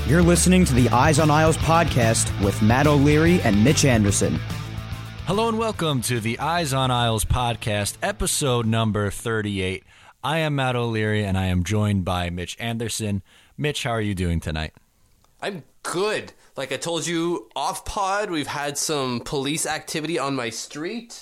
You're listening to the Eyes on Isles podcast with Matt O'Leary and Mitch Anderson. Hello and welcome to the Eyes on Isles podcast, episode number 38. I am Matt O'Leary and I am joined by Mitch Anderson. Mitch, how are you doing tonight? I'm good. Like I told you off pod, we've had some police activity on my street.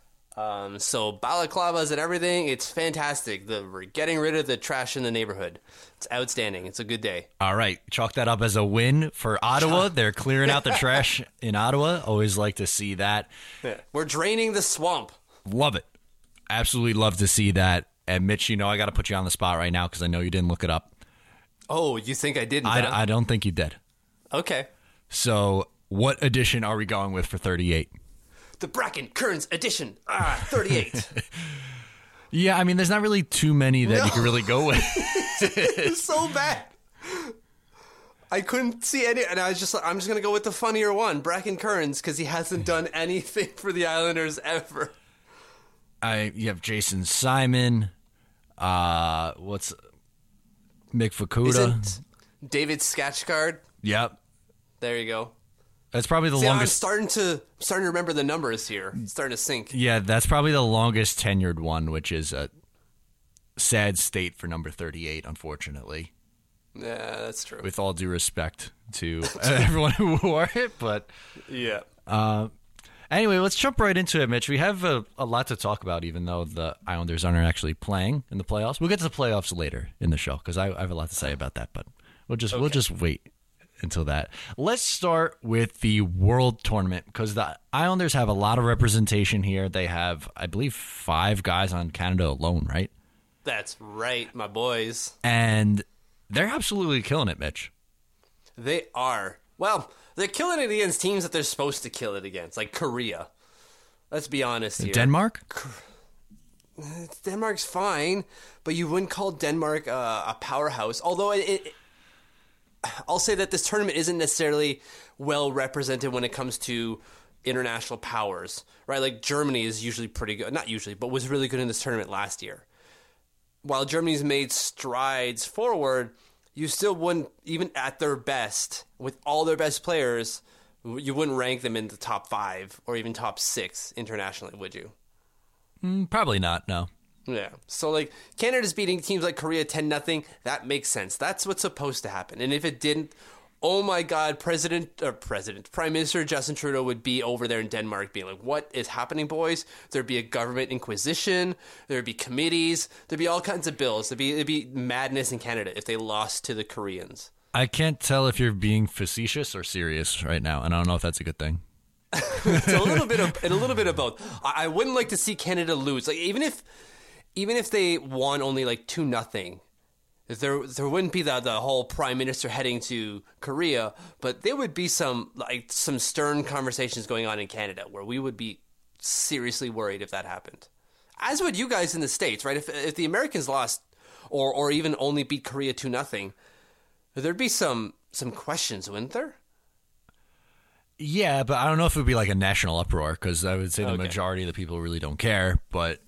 So balaclavas and everything, it's fantastic. We're getting rid of the trash in the neighborhood. It's outstanding. It's a good day. All right. Chalk that up as a win for Ottawa. They're clearing out the trash in Ottawa. Always like to see that. Yeah. We're draining the swamp. Love it. Absolutely love to see that. And Mitch, you know I got to put you on the spot right now because I know you didn't look it up. Oh, you think I didn't? I don't think you did. Okay. So what edition are we going with for 38? The Bracken Kearns edition, 38. Yeah, I mean, there's not really too many that you can really go with. It's so bad. I couldn't see any, and I was just like, I'm just going to go with the funnier one, Bracken Kearns, because he hasn't done anything for the Islanders ever. You have Jason Simon, what's Mick Fukuda. Isn't David Sketchcard? Yep. There you go. That's probably the longest. I'm starting to remember the numbers here. It's starting to sink. Yeah, that's probably the longest tenured one, which is a sad state for number 38, unfortunately. Yeah, that's true. With all due respect to everyone who wore it, but yeah. Anyway, let's jump right into it, Mitch. We have a lot to talk about, even though the Islanders aren't actually playing in the playoffs. We'll get to the playoffs later in the show because I have a lot to say about that, but we'll just wait until that. Let's start with the World Tournament because the Islanders have a lot of representation here. They have, I believe, 5 guys on Canada alone, right? That's right, my boys. And they're absolutely killing it, Mitch. They are. Well, they're killing it against teams that they're supposed to kill it against, like Korea. Let's be honest here. Denmark? Denmark's fine, but you wouldn't call Denmark a powerhouse. Although I'll say that this tournament isn't necessarily well represented when it comes to international powers, right? Like Germany is usually pretty good. Not usually, but was really good in this tournament last year. While Germany's made strides forward, you still wouldn't, even at their best, with all their best players, you wouldn't rank them in the top 5 or even top 6 internationally, would you? Probably not, no. Yeah. So, like, Canada's beating teams like Korea 10-0. That makes sense. That's what's supposed to happen. And if it didn't, oh my God, Prime Minister Justin Trudeau would be over there in Denmark being like, what is happening, boys? There'd be a government inquisition. There'd be committees. There'd be all kinds of bills. There'd be madness in Canada if they lost to the Koreans. I can't tell if you're being facetious or serious right now, and I don't know if that's a good thing. It's a little bit of both. I wouldn't like to see Canada lose. Like, even if they won only like 2-0, there wouldn't be the whole prime minister heading to Korea, but there would be some stern conversations going on in Canada where we would be seriously worried if that happened. As would you guys in the States, right? If the Americans lost or even only beat Korea 2-0, there'd be some questions, wouldn't there? Yeah, but I don't know if it would be like a national uproar because I would say the majority of the people really don't care, but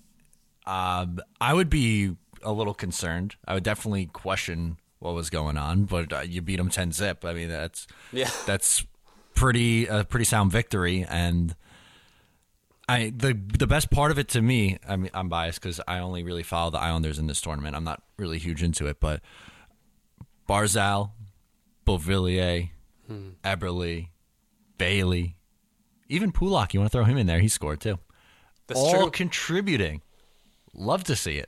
I would be a little concerned. I would definitely question what was going on, but you beat them 10-0. I mean, that's pretty sound victory. And the best part of it to me, I mean, I'm biased because I only really follow the Islanders in this tournament. I'm not really huge into it, but Barzal, Beauvillier, Eberle, Bailey, even Pulak, you want to throw him in there? He scored too. That's all true. Contributing. Love to see it.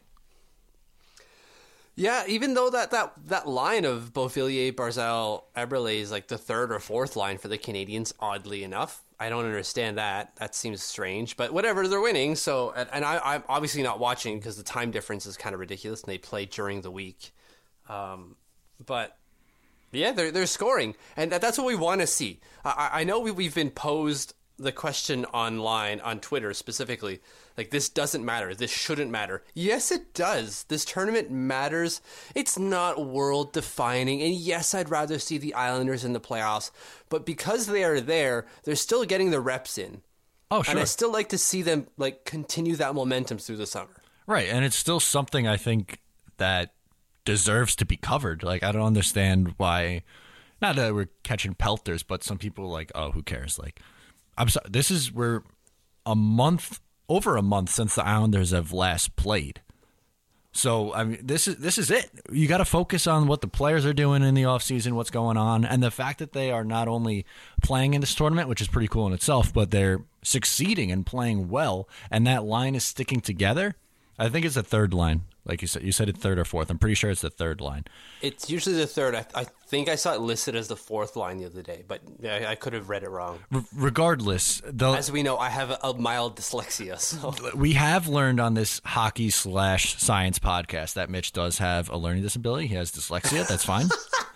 Yeah, even though that line of Beauvillier, Barzal, Eberle is like the 3rd or 4th line for the Canadians, oddly enough. I don't understand that. That seems strange. But whatever, they're winning. So, and I'm obviously not watching because the time difference is kind of ridiculous and they play during the week. But yeah, they're scoring. And that's what we want to see. I know we've been posed the question online, on Twitter specifically, like, this doesn't matter, this shouldn't matter. Yes, it does. This tournament matters. It's not world defining, and yes, I'd rather see the Islanders in the playoffs, but because they are there, they're still getting the reps in. Oh, sure. And I still like to see them like continue that momentum through the summer. Right, and it's still something I think that deserves to be covered. Like, I don't understand why, not that we're catching pelters, but some people are like, oh, who cares? Like, I'm sorry. We're over a month since the Islanders have last played. So, I mean, this is it. You got to focus on what the players are doing in the offseason, what's going on, and the fact that they are not only playing in this tournament, which is pretty cool in itself, but they're succeeding and playing well, and that line is sticking together. I think it's the third line. Like you said it third or fourth. I'm pretty sure it's the third line. It's usually the third. I think I saw it listed as the fourth line the other day, but I could have read it wrong. Regardless, as we know, I have a mild dyslexia. So we have learned on this hockey/science podcast that Mitch does have a learning disability. He has dyslexia. That's fine.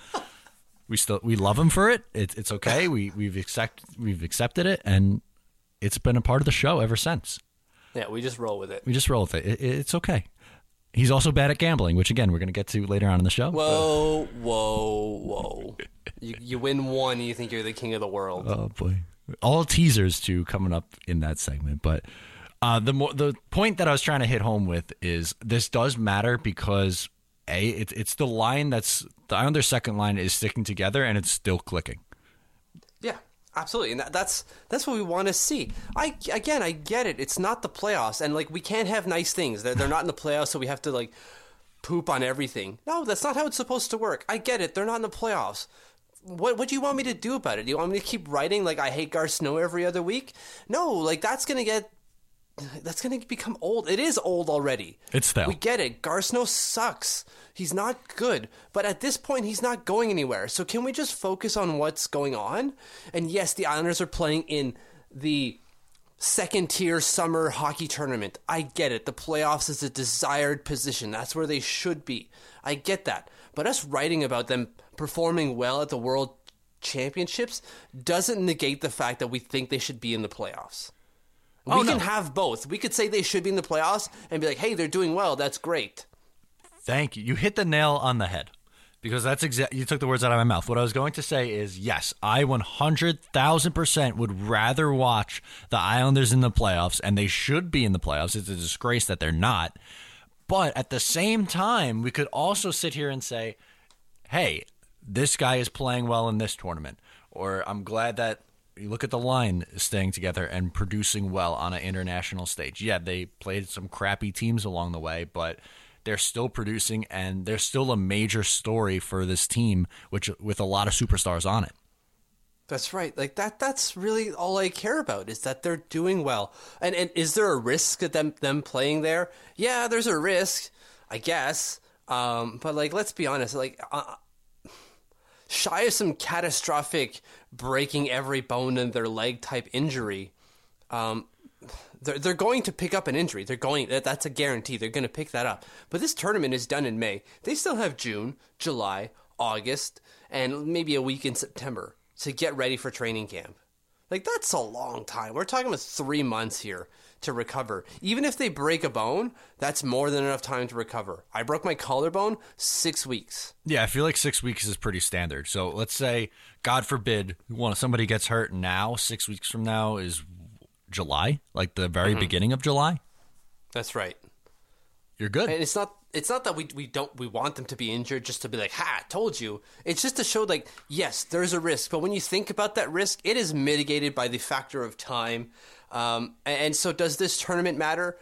We love him for it. It's okay. We've accepted it, and it's been a part of the show ever since. Yeah, we just roll with it. It's okay. He's also bad at gambling, which, again, we're going to get to later on in the show. Whoa. You win one and you think you're the king of the world. Oh, boy. All teasers to coming up in that segment. But the point that I was trying to hit home with is this does matter because, it's the line the Islanders' second line is sticking together and it's still clicking. Yeah. Absolutely, and that's what we want to see. I get it. It's not the playoffs, and like we can't have nice things. They're not in the playoffs, so we have to like poop on everything. No, that's not how it's supposed to work. I get it. They're not in the playoffs. What do you want me to do about it? Do you want me to keep writing like I hate Gar Snow every other week? No, like that's gonna become old. It is old already. It's stale. We get it. Gar Snow sucks. He's not good. But at this point, he's not going anywhere. So can we just focus on what's going on? And yes, the Islanders are playing in the second-tier summer hockey tournament. I get it. The playoffs is a desired position. That's where they should be. I get that. But us writing about them performing well at the World Championships doesn't negate the fact that we think they should be in the playoffs. We can have both. We could say they should be in the playoffs and be like, hey, they're doing well. That's great. Thank you. You hit the nail on the head because that's you took the words out of my mouth. What I was going to say is, yes, I 100,000% would rather watch the Islanders in the playoffs, and they should be in the playoffs. It's a disgrace that they're not. But at the same time, we could also sit here and say, hey, this guy is playing well in this tournament, or I'm glad that you look at the line staying together and producing well on an international stage. Yeah, they played some crappy teams along the way, but they're still producing, and they're still a major story for this team, which with a lot of superstars on it. That's right. Like that's really all I care about is that they're doing well. And is there a risk at them playing there? Yeah, there's a risk, I guess. But like, let's be honest, like shy of some catastrophic breaking every bone in their leg type injury, they're going to pick up an injury. That's a guarantee. They're going to pick that up. But this tournament is done in May. They still have June, July, August, and maybe a week in September to get ready for training camp. Like, that's a long time. We're talking about 3 months here to recover. Even if they break a bone, that's more than enough time to recover. I broke my collarbone, 6 weeks. Yeah, I feel like 6 weeks is pretty standard. So let's say, God forbid, somebody gets hurt now, 6 weeks from now is July, like the very beginning of July. That's right. You're good. And it's not that we want them to be injured just to be like, ha, told you. It's just to show like, yes, there's a risk, but when you think about that risk, it is mitigated by the factor of time. And so does this tournament matter?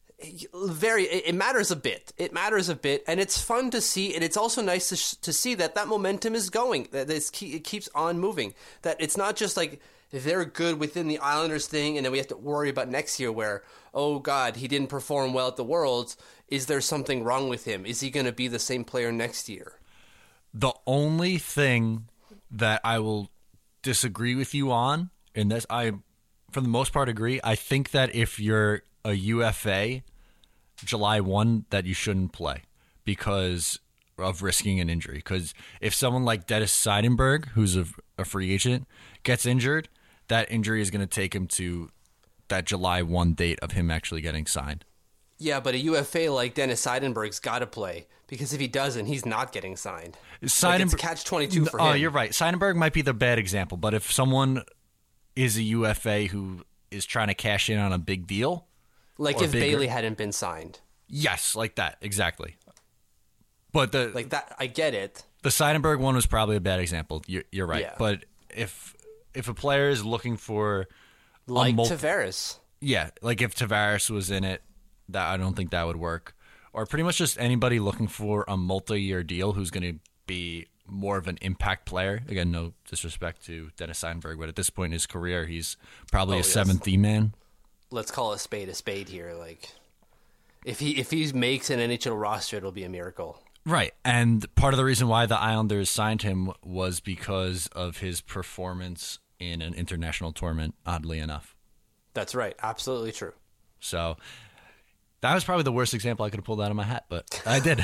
It matters a bit. It matters a bit, and it's fun to see, and it's also nice to see that momentum is going, that it keeps on moving, that it's not just like they're good within the Islanders thing, and then we have to worry about next year where, oh God, he didn't perform well at the Worlds. Is there something wrong with him? Is he going to be the same player next year? The only thing that I will disagree with you on, and this I, for the most part, agree. I think that if you're a UFA July 1, that you shouldn't play because of risking an injury. Because if someone like Dennis Seidenberg, who's a free agent, gets injured, that injury is going to take him to that July 1 date of him actually getting signed. Yeah, but a UFA like Dennis Seidenberg's got to play because if he doesn't, he's not getting signed. It's catch-22 for him. Oh, you're right. Seidenberg might be the bad example, but if someone is a UFA who is trying to cash in on a big deal, like if Bailey hadn't been signed. Yes, like that, exactly. But like that, I get it. The Seidenberg one was probably a bad example. You're right. Yeah. But if a player is looking for Like Tavares. Yeah, like if Tavares was in it, that I don't think that would work. Or pretty much just anybody looking for a multi-year deal who's going to be more of an impact player. Again, no disrespect to Dennis Seidenberg, but at this point in his career, he's probably a seventh E-man. Let's call a spade here. Like, if he makes an NHL roster, it'll be a miracle. Right, and part of the reason why the Islanders signed him was because of his performance in an international tournament, oddly enough. That's right. Absolutely true. So that was probably the worst example I could have pulled out of my hat, but I did.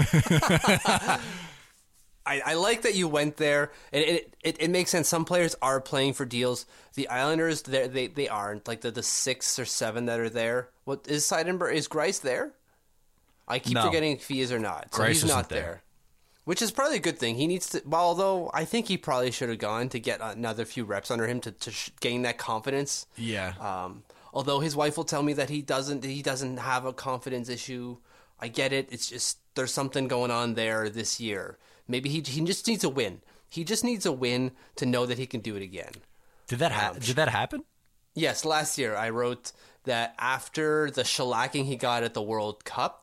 I like that you went there. It makes sense. Some players are playing for deals. The Islanders, they aren't. Like the 6 or 7 that are there. What is Seidenberg? Is Greiss there? I keep forgetting if he is or not. So Greiss he's not isn't there. Which is probably a good thing. He needs to. Well, although I think he probably should have gone to get another few reps under him to gain that confidence. Yeah. Although his wife will tell me that he doesn't have a confidence issue. I get it. It's just there's something going on there this year. Maybe he just needs a win. He just needs a win to know that he can do it again. Did that happen? Yes, last year I wrote that after the shellacking he got at the World Cup.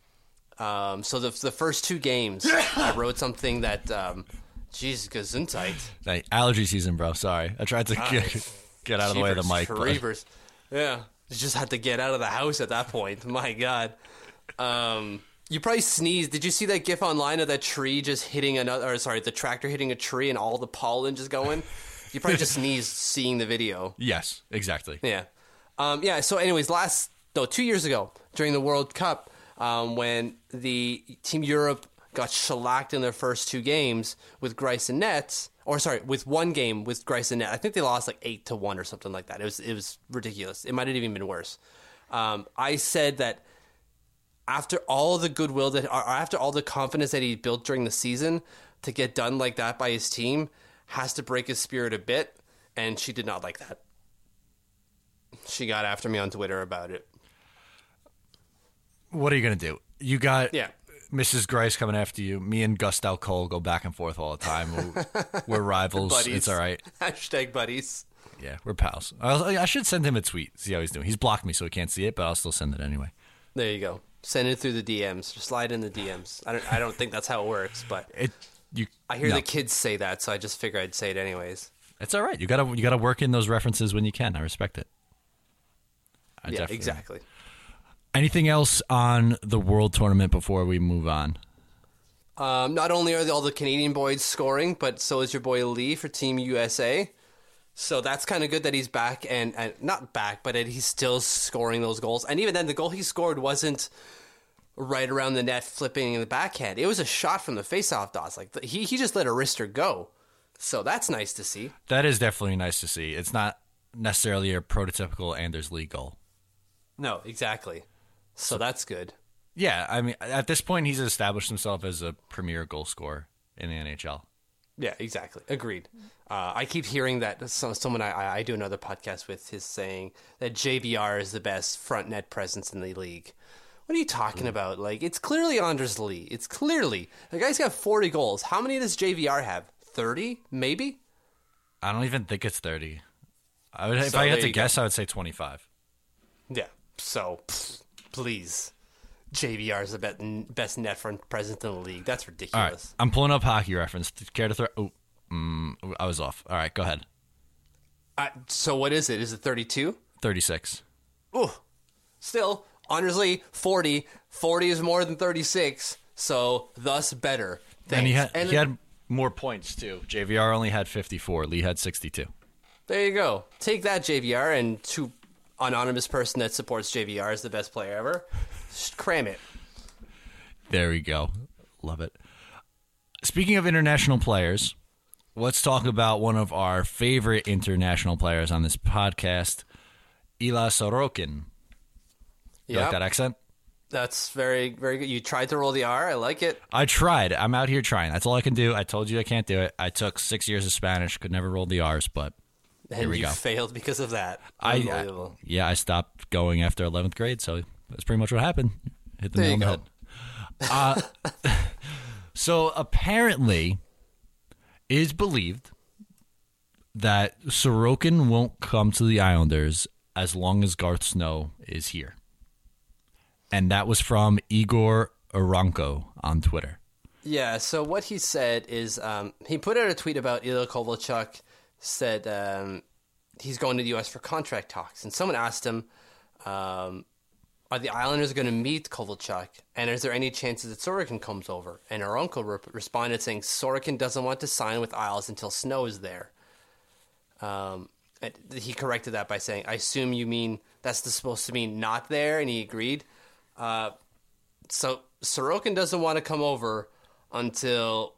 So the first 2 games, I wrote something that, geez, Gesundheit. Hey, allergy season, bro. Sorry, I tried to get out of the way of the mic. But... Yeah, you just had to get out of the house at that point. My God. You probably sneezed. Did you see that GIF online of that tree just hitting the tractor hitting a tree and all the pollen just going? You probably just sneezed seeing the video. Yes, exactly. Yeah. So anyways, 2 years ago during the World Cup, when the Team Europe got shellacked in their first 2 games with Greiss and Nets, with 1 game with Greiss and Nets. I think they lost like 8-1 or something like that. It was ridiculous. It might have even been worse. I said that after all the goodwill after all the confidence that he built during the season, to get done like that by his team has to break his spirit a bit, and she did not like that. She got after me on Twitter about it. What are you going to do? You got Yeah. Mrs. Greiss coming after you. Me and Gustav Cole go back and forth all the time. We're rivals. Buddies. It's all right. Hashtag buddies. Yeah, we're pals. I should send him a tweet, see how he's doing. He's blocked me, so he can't see it, but I'll still send it anyway. There you go. Send it through the DMs. Just slide in the DMs. I don't think that's how it works, but I hear the kids say that, so I just figure I'd say it anyways. It's all right. You gotta work in those references when you can. I respect it. Yeah, exactly. Anything else on the World Tournament before we move on? Not only are all the Canadian boys scoring, but so is your boy Lee for Team USA. So that's kind of good that he's back and not back, but that he's still scoring those goals. And even then, the goal he scored wasn't right around the net, flipping in the backhand. It was a shot from the faceoff dots. Like he just let a wrister go. So that's nice to see. That is definitely nice to see. It's not necessarily a prototypical Anders Lee goal. No, exactly. So that's good. Yeah, I mean, at this point, he's established himself as a premier goal scorer in the NHL. Yeah, exactly. Agreed. I keep hearing that someone I do another podcast with is saying that JVR is the best front net presence in the league. What are you talking about? Like, it's clearly Anders Lee. It's clearly. The guy's got 40 goals. How many does JVR have? 30, maybe? I don't even think it's 30. If I had to guess, I would say 25. Yeah. So, please. JVR is the best net front presence in the league. That's ridiculous. All right. I'm pulling up Hockey Reference. Care to throw? Oh, I was off. All right, go ahead. So what is it? Is it 32? 36. Ooh. Still, Anders Lee, 40. 40 is more than 36, so thus better. Thanks. And he had more points, too. JVR only had 54. Lee had 62. There you go. Take that, JVR, and to anonymous person that supports JVR as the best player ever, just cram it. There we go. Love it. Speaking of international players, let's talk about one of our favorite international players on this podcast, Ilya Sorokin. You like that accent? That's very, very good. You tried to roll the R. I like it. I tried. I'm out here trying. That's all I can do. I told you I can't do it. I took 6 years of Spanish, could never roll the R's, but here we go. And you failed because of that. Unbelievable. I stopped going after 11th grade, so that's pretty much what happened. Hit the nail on the head. So apparently, it is believed that Sorokin won't come to the Islanders as long as Garth Snow is here. And that was from Igor Aranko on Twitter. Yeah, so what he said is he put out a tweet about Ilya Kovalchuk, said he's going to the U.S. for contract talks. And someone asked him, are the Islanders going to meet Kovalchuk? And is there any chances that Sorokin comes over? And Aranko responded saying Sorokin doesn't want to sign with Isles until Snow is there. He corrected that by saying, I assume you mean that's supposed to mean not there, and he agreed. So Sorokin doesn't want to come over until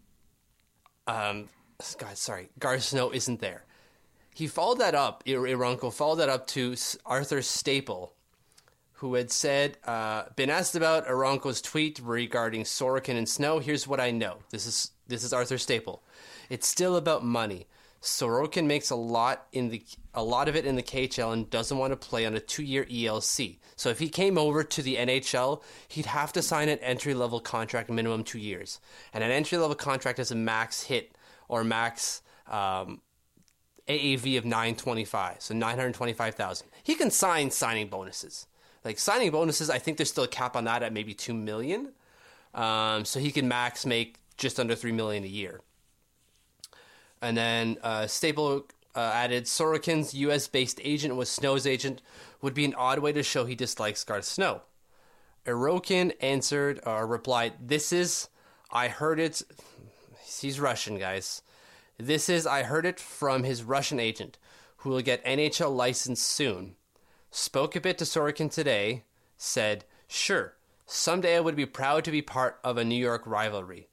Garth Snow isn't there. He followed that up, Aranko followed that up to Arthur Staple, who had said, been asked about Aranko's tweet regarding Sorokin and Snow. Here's what I know. This is Arthur Staple. It's still about money. Sorokin makes a lot of it in the KHL and doesn't want to play on a 2-year ELC. So if he came over to the NHL, he'd have to sign an entry-level contract, minimum 2 years. And an entry-level contract has a max hit or max AAV of $925, so $925,000. He can sign signing bonuses. Like signing bonuses, I think there's still a cap on that at maybe $2 million. So he can max make just under $3 million a year. And then Staple added, Sorokin's U.S.-based agent was Snow's agent would be an odd way to show he dislikes Garth Snow. Arokin answered or replied, I heard it. He's Russian, guys. I heard it from his Russian agent, who will get NHL license soon. Spoke a bit to Sorokin today, said, sure, someday I would be proud to be part of a New York rivalry.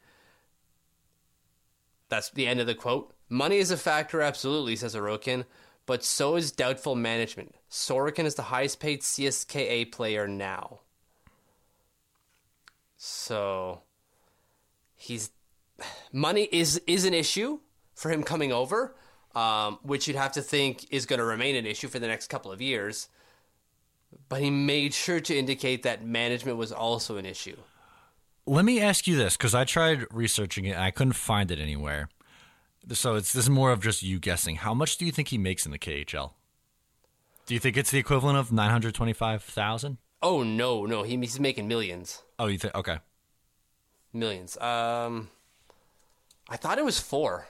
That's the end of the quote. Money is a factor, absolutely, says Arokin, but so is doubtful management. Sorokin is the highest paid CSKA player now. So, money is an issue for him coming over, which you'd have to think is going to remain an issue for the next couple of years. But he made sure to indicate that management was also an issue. Let me ask you this, because I tried researching it and I couldn't find it anywhere. So this is more of just you guessing. How much do you think he makes in the KHL? Do you think it's the equivalent of $925,000? Oh, no. He's making millions. Oh, you think? Okay. Millions. I thought it was 4.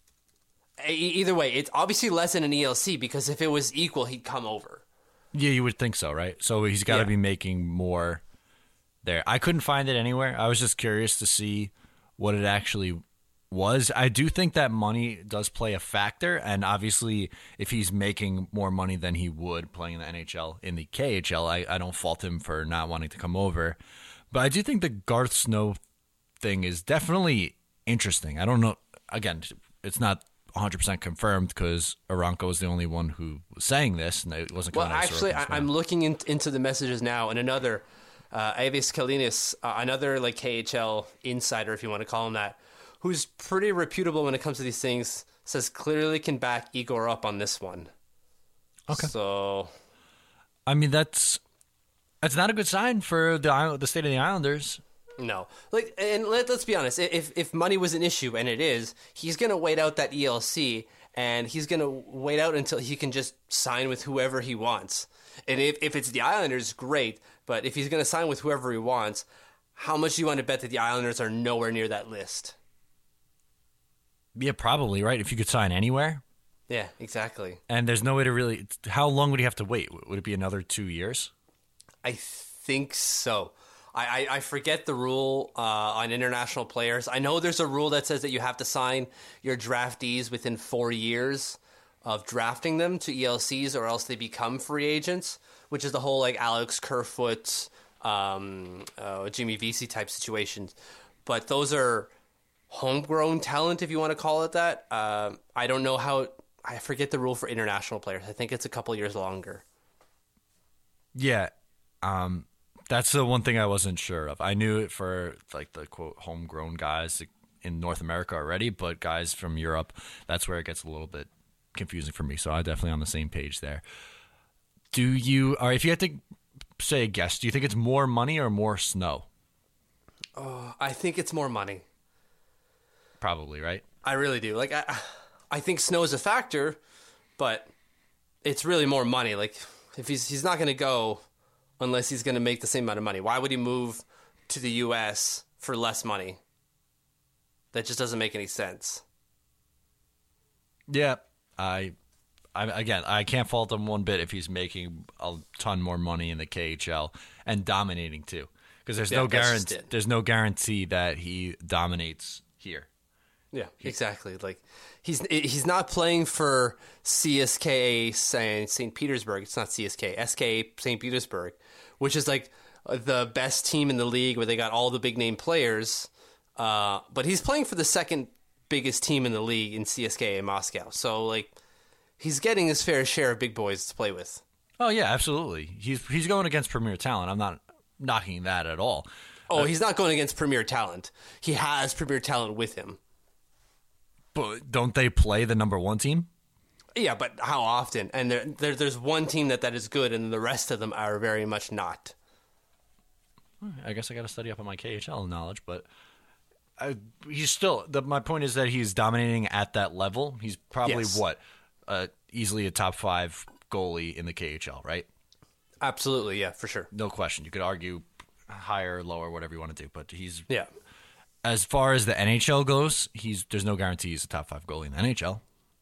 Either way, it's obviously less than an ELC, because if it was equal, he'd come over. Yeah, you would think so, right? So he's got to be making more there. I couldn't find it anywhere. I was just curious to see what it actually was. I do think that money does play a factor, and obviously if he's making more money than he would playing in the NHL in the KHL, I don't fault him for not wanting to come over. But I do think the Garth Snow thing is definitely interesting. I don't know. Again, it's not 100% confirmed because Aranko was the only one who was saying this, and it wasn't coming out of actually, I'm looking into the messages now, and another Avis Kalinis, another like KHL insider, if you want to call him that, who's pretty reputable when it comes to these things, says clearly can back Igor up on this one. Okay. So, I mean, that's not a good sign for the state of the Islanders. No. Let's be honest. If money was an issue, and it is, he's going to wait out that ELC, and he's going to wait out until he can just sign with whoever he wants. And if it's the Islanders, great. But if he's going to sign with whoever he wants, how much do you want to bet that the Islanders are nowhere near that list? Yeah, probably, right? If you could sign anywhere. Yeah, exactly. And there's no way to really... How long would he have to wait? Would it be another 2 years? I think so. I forget the rule on international players. I know there's a rule that says that you have to sign your draftees within 4 years of drafting them to ELCs, or else they become free agents, which is the whole like Alex Kerfoot, Jimmy Vesey type situations. But those are homegrown talent, if you want to call it that. I don't know how... I forget the rule for international players. I think it's a couple years longer. Yeah. That's the one thing I wasn't sure of. I knew it for like the quote homegrown guys in North America already, but guys from Europe, that's where it gets a little bit confusing for me. So I'm definitely on the same page there. If you had to say a guess, do you think it's more money or more Snow? I think it's more money. Probably, right? I really do. Like, I think snow is a factor, but it's really more money. Like, if he's not going to go unless he's going to make the same amount of money. Why would he move to the U.S. for less money? That just doesn't make any sense. Yeah, I can't fault him one bit if he's making a ton more money in the KHL and dominating too, because there's no guarantee that he dominates here. Yeah, exactly. Like he's not playing for CSKA St. Petersburg. It's not CSK, SKA St. Petersburg, which is like the best team in the league where they got all the big name players. But he's playing for the second biggest team in the league in CSKA in Moscow. So like he's getting his fair share of big boys to play with. Oh yeah, absolutely. He's going against premier talent. I'm not knocking that at all. Oh, he's not going against premier talent. He has premier talent with him. But don't they play the number one team? Yeah, but how often? And there's one team that is good, and the rest of them are very much not. I guess I got to study up on my KHL knowledge, but he's still. My point is that he's dominating at that level. He's probably easily a top 5 goalie in the KHL, right? Absolutely, yeah, for sure. No question. You could argue higher, lower, whatever you want to do, but he's yeah. As far as the NHL goes, there's no guarantee he's a top 5 goalie in the NHL.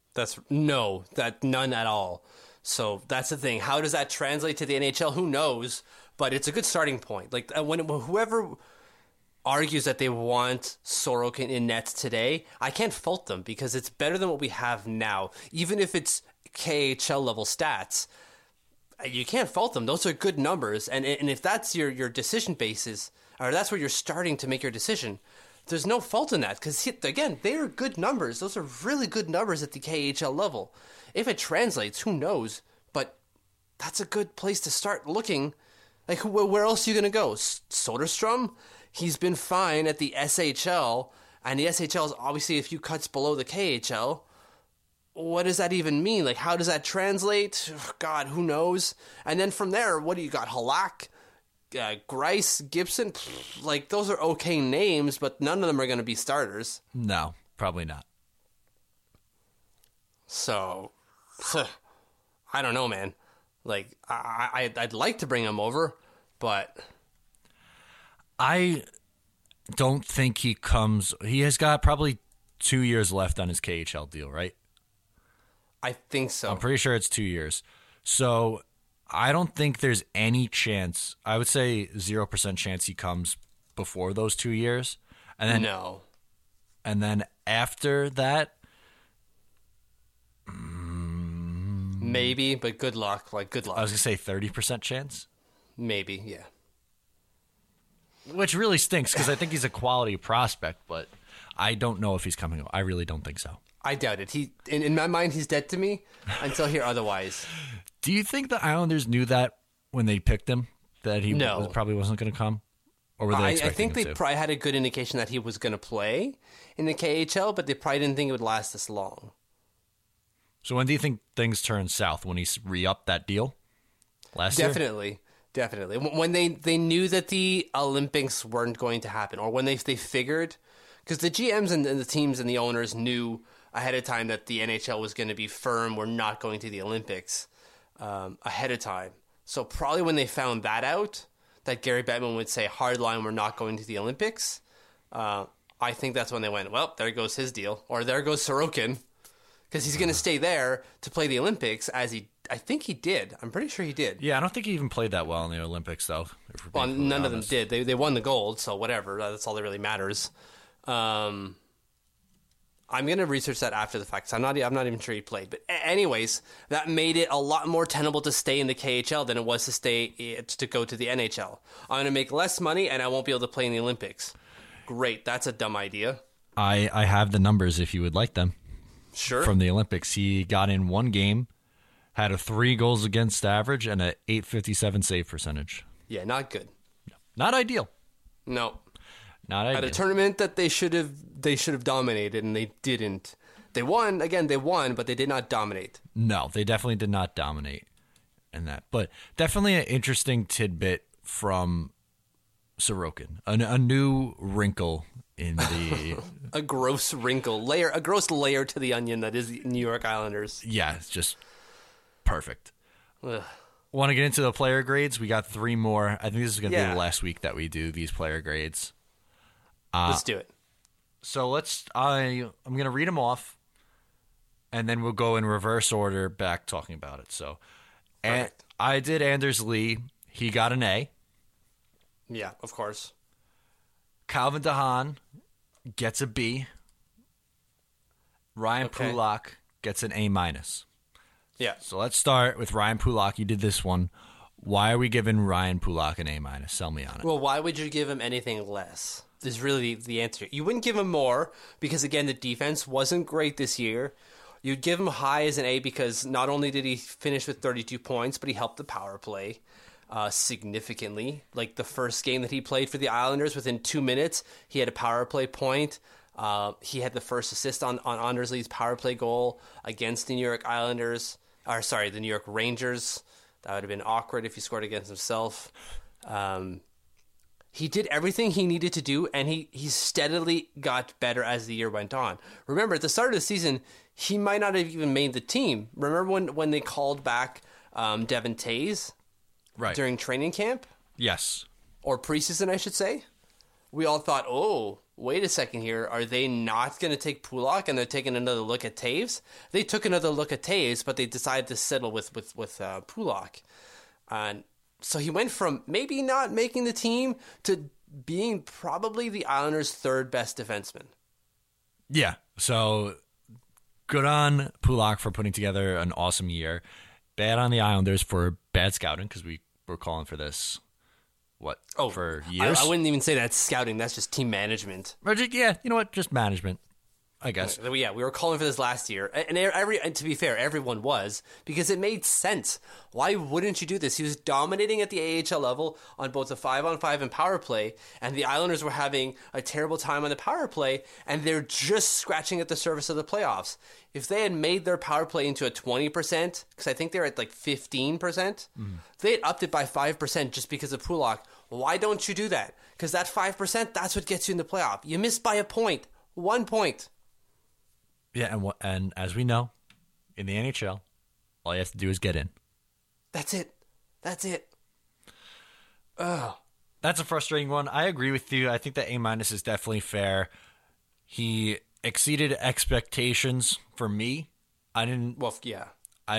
None at all. So that's the thing. How does that translate to the NHL? Who knows? But it's a good starting point. Like whoever argues that they want Sorokin in nets today, I can't fault them because it's better than what we have now. Even if it's KHL level stats, you can't fault them. Those are good numbers. And if that's your decision basis, or that's where you're starting to make your decision, there's no fault in that because, again, they are good numbers. Those are really good numbers at the KHL level. If it translates, who knows? But that's a good place to start looking. Like, where else are you going to go? Soderstrom? He's been fine at the SHL, and the SHL is obviously a few cuts below the KHL. What does that even mean? Like, how does that translate? God, who knows? And then from there, what do you got? Halak? Grice, Gibson, like those are okay names, but none of them are going to be starters. No, probably not. So, I don't know, man. Like, I'd like to bring him over, but I don't think he comes. He has got probably 2 years left on his KHL deal, right? I think so. I'm pretty sure it's 2 years. So I don't think there's any chance. I would say 0% chance he comes before those 2 years. And then no. And then after that, maybe, but good luck. Like, good luck. I was going to say 30% chance. Maybe, yeah. Which really stinks because I think he's a quality prospect, but I don't know if he's coming. I really don't think so. I doubt it. In my mind, he's dead to me until I hear otherwise. Do you think the Islanders knew that when they picked him, that he probably wasn't going to come? Or were they expecting I think they him to? probably had a good indication that he was going to play in the KHL, but they probably didn't think it would last this long. So when do you think things turn south? When he re-upped that deal last year? Definitely. When they knew that the Olympics weren't going to happen, or when they figured, because the GMs and the teams and the owners knew ahead of time that the NHL was going to be firm, we're not going to the Olympics ahead of time. So probably when they found that out, that Gary Bettman would say, hard line, we're not going to the Olympics, I think that's when they went, well, there goes his deal, or there goes Sorokin, because he's going to stay there to play the Olympics, I think he did. I'm pretty sure he did. Yeah, I don't think he even played that well in the Olympics, though. Well, none of them did. They won the gold, so whatever. That's all that really matters. I'm going to research that after the fact. I'm not even sure he played. But anyways, that made it a lot more tenable to stay in the KHL than it was to go to the NHL. I'm going to make less money, and I won't be able to play in the Olympics. Great. That's a dumb idea. I have the numbers if you would like them. Sure. From the Olympics. He got in one game, had a 3 goals against average, and a .857 save percentage. Yeah, not good. Not ideal. No. Not ideal. At a tournament that they should have dominated, and they didn't. They won, but they did not dominate. No, they definitely did not dominate in that. But definitely an interesting tidbit from Sorokin, a new wrinkle in the a gross layer to the onion that is the New York Islanders. yeah, it's just perfect. Ugh. Want to get into the player grades? We got 3 more. I think this is going to be Yeah. the last week that we do these player grades. Let's do it. So I'm going to read them off, and then we'll go in reverse order back talking about it. So, Perfect. I did Anders Lee. He got an A. Yeah, of course. Calvin DeHaan gets a B. Ryan Okay. Pulock gets an A minus. Yeah. So let's start with Ryan Pulock. You did this one. Why are we giving Ryan Pulock an A minus? Sell me on it. Well, why would you give him anything less? Is really the answer. You wouldn't give him more because, again, the defense wasn't great this year. You'd give him high as an A because not only did he finish with 32 points, but he helped the power play significantly. Like the first game that he played for the Islanders, within 2 minutes, he had a power play point. He had the first assist on Anders Lee's power play goal against the New York the New York Rangers. That would have been awkward if he scored against himself. He did everything he needed to do, and he steadily got better as the year went on. Remember, at the start of the season, he might not have even made the team. Remember when they called back Devin Tays Right. during training camp? Yes. Or preseason, I should say? We all thought, oh, wait a second here. Are they not going to take Pulock and they're taking another look at Taves? They took another look at Taves, but they decided to settle with Pulock. And so he went from maybe not making the team to being probably the Islanders' third best defenseman. Yeah. So good on Pulock for putting together an awesome year. Bad on the Islanders for bad scouting because we were calling for this, for years? I wouldn't even say that's scouting. That's just team management. Or yeah, you know what? Just management, I guess. Yeah, we were calling for this last year, and to be fair, everyone was, because it made sense. Why wouldn't you do this? He was dominating at the AHL level on both the 5-on-5 and power play, and the Islanders were having a terrible time on the power play, and they're just scratching at the surface of the playoffs. If they had made their power play into a 20%, because I think they're at like 15%, they had upped it by 5% just because of Pulock. Why don't you do that? Because that 5%, that's what gets you in the playoff. You missed by a point. 1 point. Yeah, and as we know, in the NHL, all you have to do is get in. That's it. That's a frustrating one. I agree with you. I think that A minus is definitely fair. He exceeded expectations for me. I didn't. Well, yeah.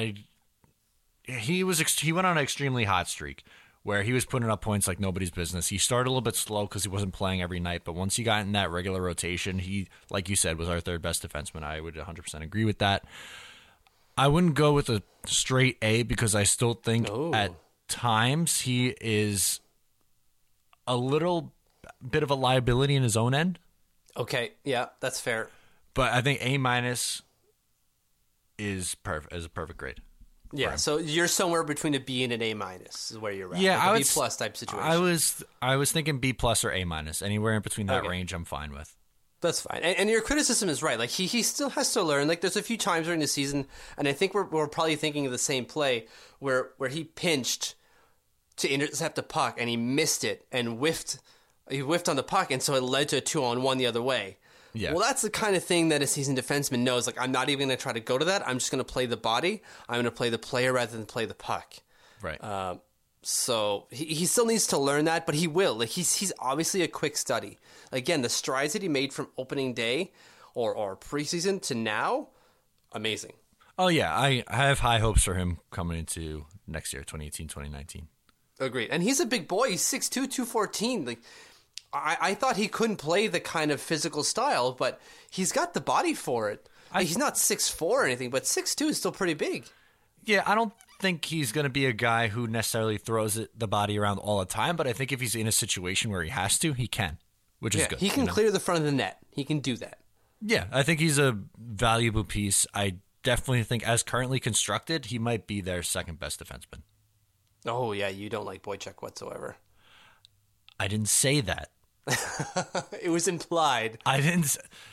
He went on an extremely hot streak where he was putting up points like nobody's business. He started a little bit slow because he wasn't playing every night, but once he got in that regular rotation, he, like you said, was our third best defenseman. I would 100% agree with that. I wouldn't go with a straight A because I still think at times he is a little bit of a liability in his own end. Okay, yeah, that's fair. But I think A minus is a perfect grade. Yeah, so you're somewhere between a B and an A minus is where you're at. Yeah, like I a would B plus type situation. I was thinking B plus or A minus. Anywhere in between that Okay. range, I'm fine with. That's fine. And your criticism is right. Like he still has to learn. Like there's a few times during the season, and I think we're probably thinking of the same play where he pinched to intercept a puck and he missed it and whiffed. He whiffed on the puck, and so it led to a 2-on-1 the other way. Yeah. Well, that's the kind of thing that a seasoned defenseman knows. Like, I'm not even going to try to go to that. I'm just going to play the body. I'm going to play the player rather than play the puck. Right. So he still needs to learn that, but he will. Like he's obviously a quick study. Again, the strides that he made from opening day or preseason to now, amazing. Oh, yeah. I have high hopes for him coming into next year, 2018, 2019. Agreed. And he's a big boy. He's 6'2", 214. Like I thought he couldn't play the kind of physical style, but he's got the body for it. He's not 6'4" or anything, but 6'2" is still pretty big. Yeah, I don't think he's going to be a guy who necessarily throws the body around all the time, but I think if he's in a situation where he has to, he can, which is good. He can clear the front of the net. He can do that. Yeah, I think he's a valuable piece. I definitely think, as currently constructed, he might be their second best defenseman. Oh, yeah, you don't like Boychuk whatsoever. I didn't say that. It was implied. I didn't.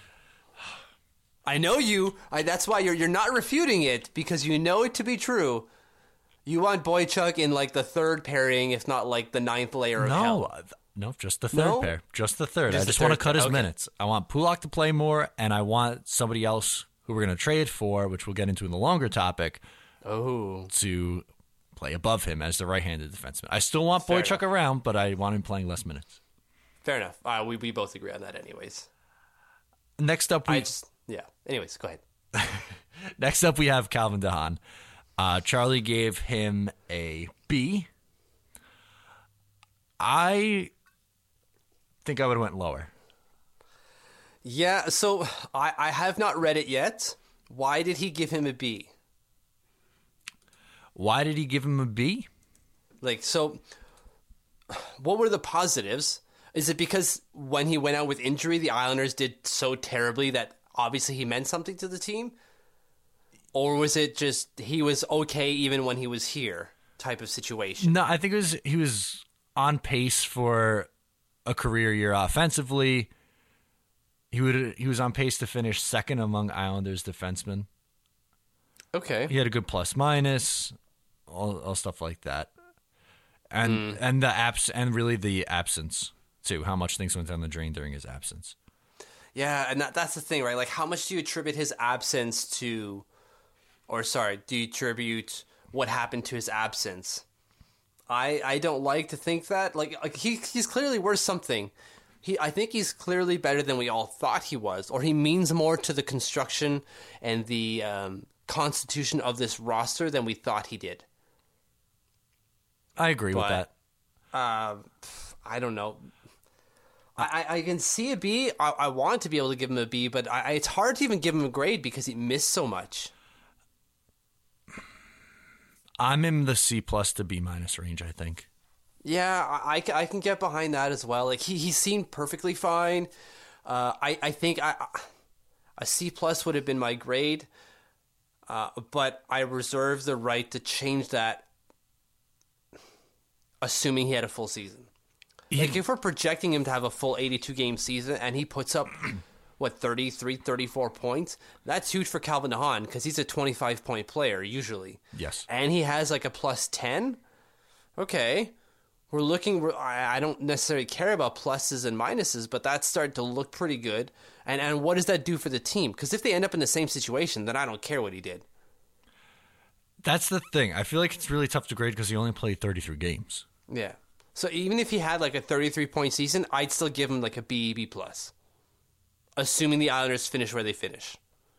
I know you. That's why you're not refuting it, because you know it to be true. You want Boychuk in like the third pairing, if not like the ninth layer of hell. No, just the third No? pair. Just the third. Just I the just want to third cut pair. his Okay. minutes. I want Pulak to play more, and I want somebody else who we're going to trade for, which we'll get into in the longer topic, Oh, to play above him as the right-handed defenseman. I still want Fair Boychuk around, but I want him playing less minutes. fair enough. We both agree on that, anyways. Next up, Anyways, go ahead. Next up, we have Calvin DeHaan. Charlie gave him a B. I think I would have went lower. Yeah, so I have not read it yet. Why did he give him a B? Why did he give him a B? So what were the positives? Is it because when he went out with injury, the Islanders did so terribly that obviously he meant something to the team? Or was it just he was okay even when he was here type of situation? No, I think he was on pace for a career year offensively. He was on pace to finish second among Islanders defensemen. Okay. He had a good plus minus, all stuff like that, and the absence too. How much things went down the drain during his absence. Yeah, and that's the thing, right? Like, how much do you attribute his absence to, do you attribute what happened to his absence? I don't like to think that. Like he's clearly worth something. I think he's clearly better than we all thought he was, or he means more to the construction and the constitution of this roster than we thought he did. I agree with But- that. I don't know. I can see a B. I want to be able to give him a B, but it's hard to even give him a grade because he missed so much. I'm in the C plus to B minus range, I think. Yeah, I can get behind that as well. Like he seemed perfectly fine. I think a C plus would have been my grade, but I reserve the right to change that, assuming he had a full season. Like if we're projecting him to have a full 82 game season and he puts up 33, 34 points, that's huge for Calvin DeHaan because he's a 25 point player usually. Yes. And he has like a plus 10. Okay. I don't necessarily care about pluses and minuses, but that's starting to look pretty good. And what does that do for the team? Because if they end up in the same situation, then I don't care what he did. That's the thing. I feel like it's really tough to grade because he only played 33 games. Yeah. So even if he had like a 33 point season, I'd still give him like a B, B plus. Assuming the Islanders finish where they finish.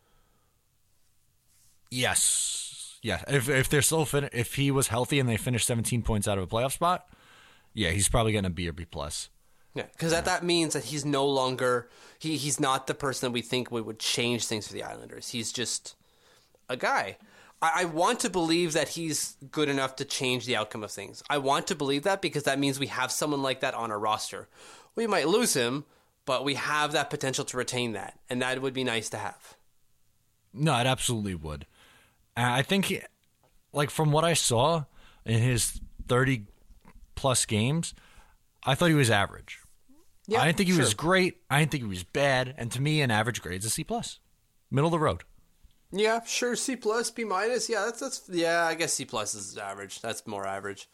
Yes. Yeah. If they're still if he was healthy and they finished 17 points out of a playoff spot, yeah, he's probably getting a B or B plus. Yeah, because that means that he's no longer he's not the person that we think would change things for the Islanders. He's just a guy. I want to believe that he's good enough to change the outcome of things. I want to believe that because that means we have someone like that on our roster. We might lose him, but we have that potential to retain that, and that would be nice to have. No, it absolutely would. And I think, from what I saw in his 30-plus games, I thought he was average. Yeah, I didn't think he was sure. great. I didn't think he was bad. And to me, an average grade is a C+. Middle of the road. Yeah, sure. C plus, B minus. Yeah, that's I guess C plus is average. That's more average.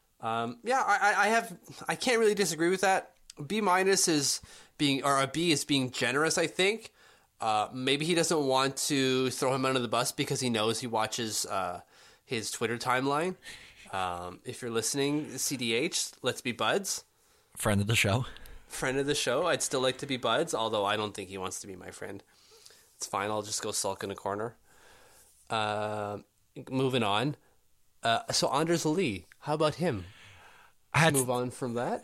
I can't really disagree with that. B minus is a B is being generous, I think. Maybe he doesn't want to throw him under the bus because he knows he watches his Twitter timeline. If you're listening, CDH, let's be buds. Friend of the show. Friend of the show. I'd still like to be buds, although I don't think he wants to be my friend. It's fine. I'll just go sulk in a corner. Moving on. So Anders Lee, how about him? Move on from that.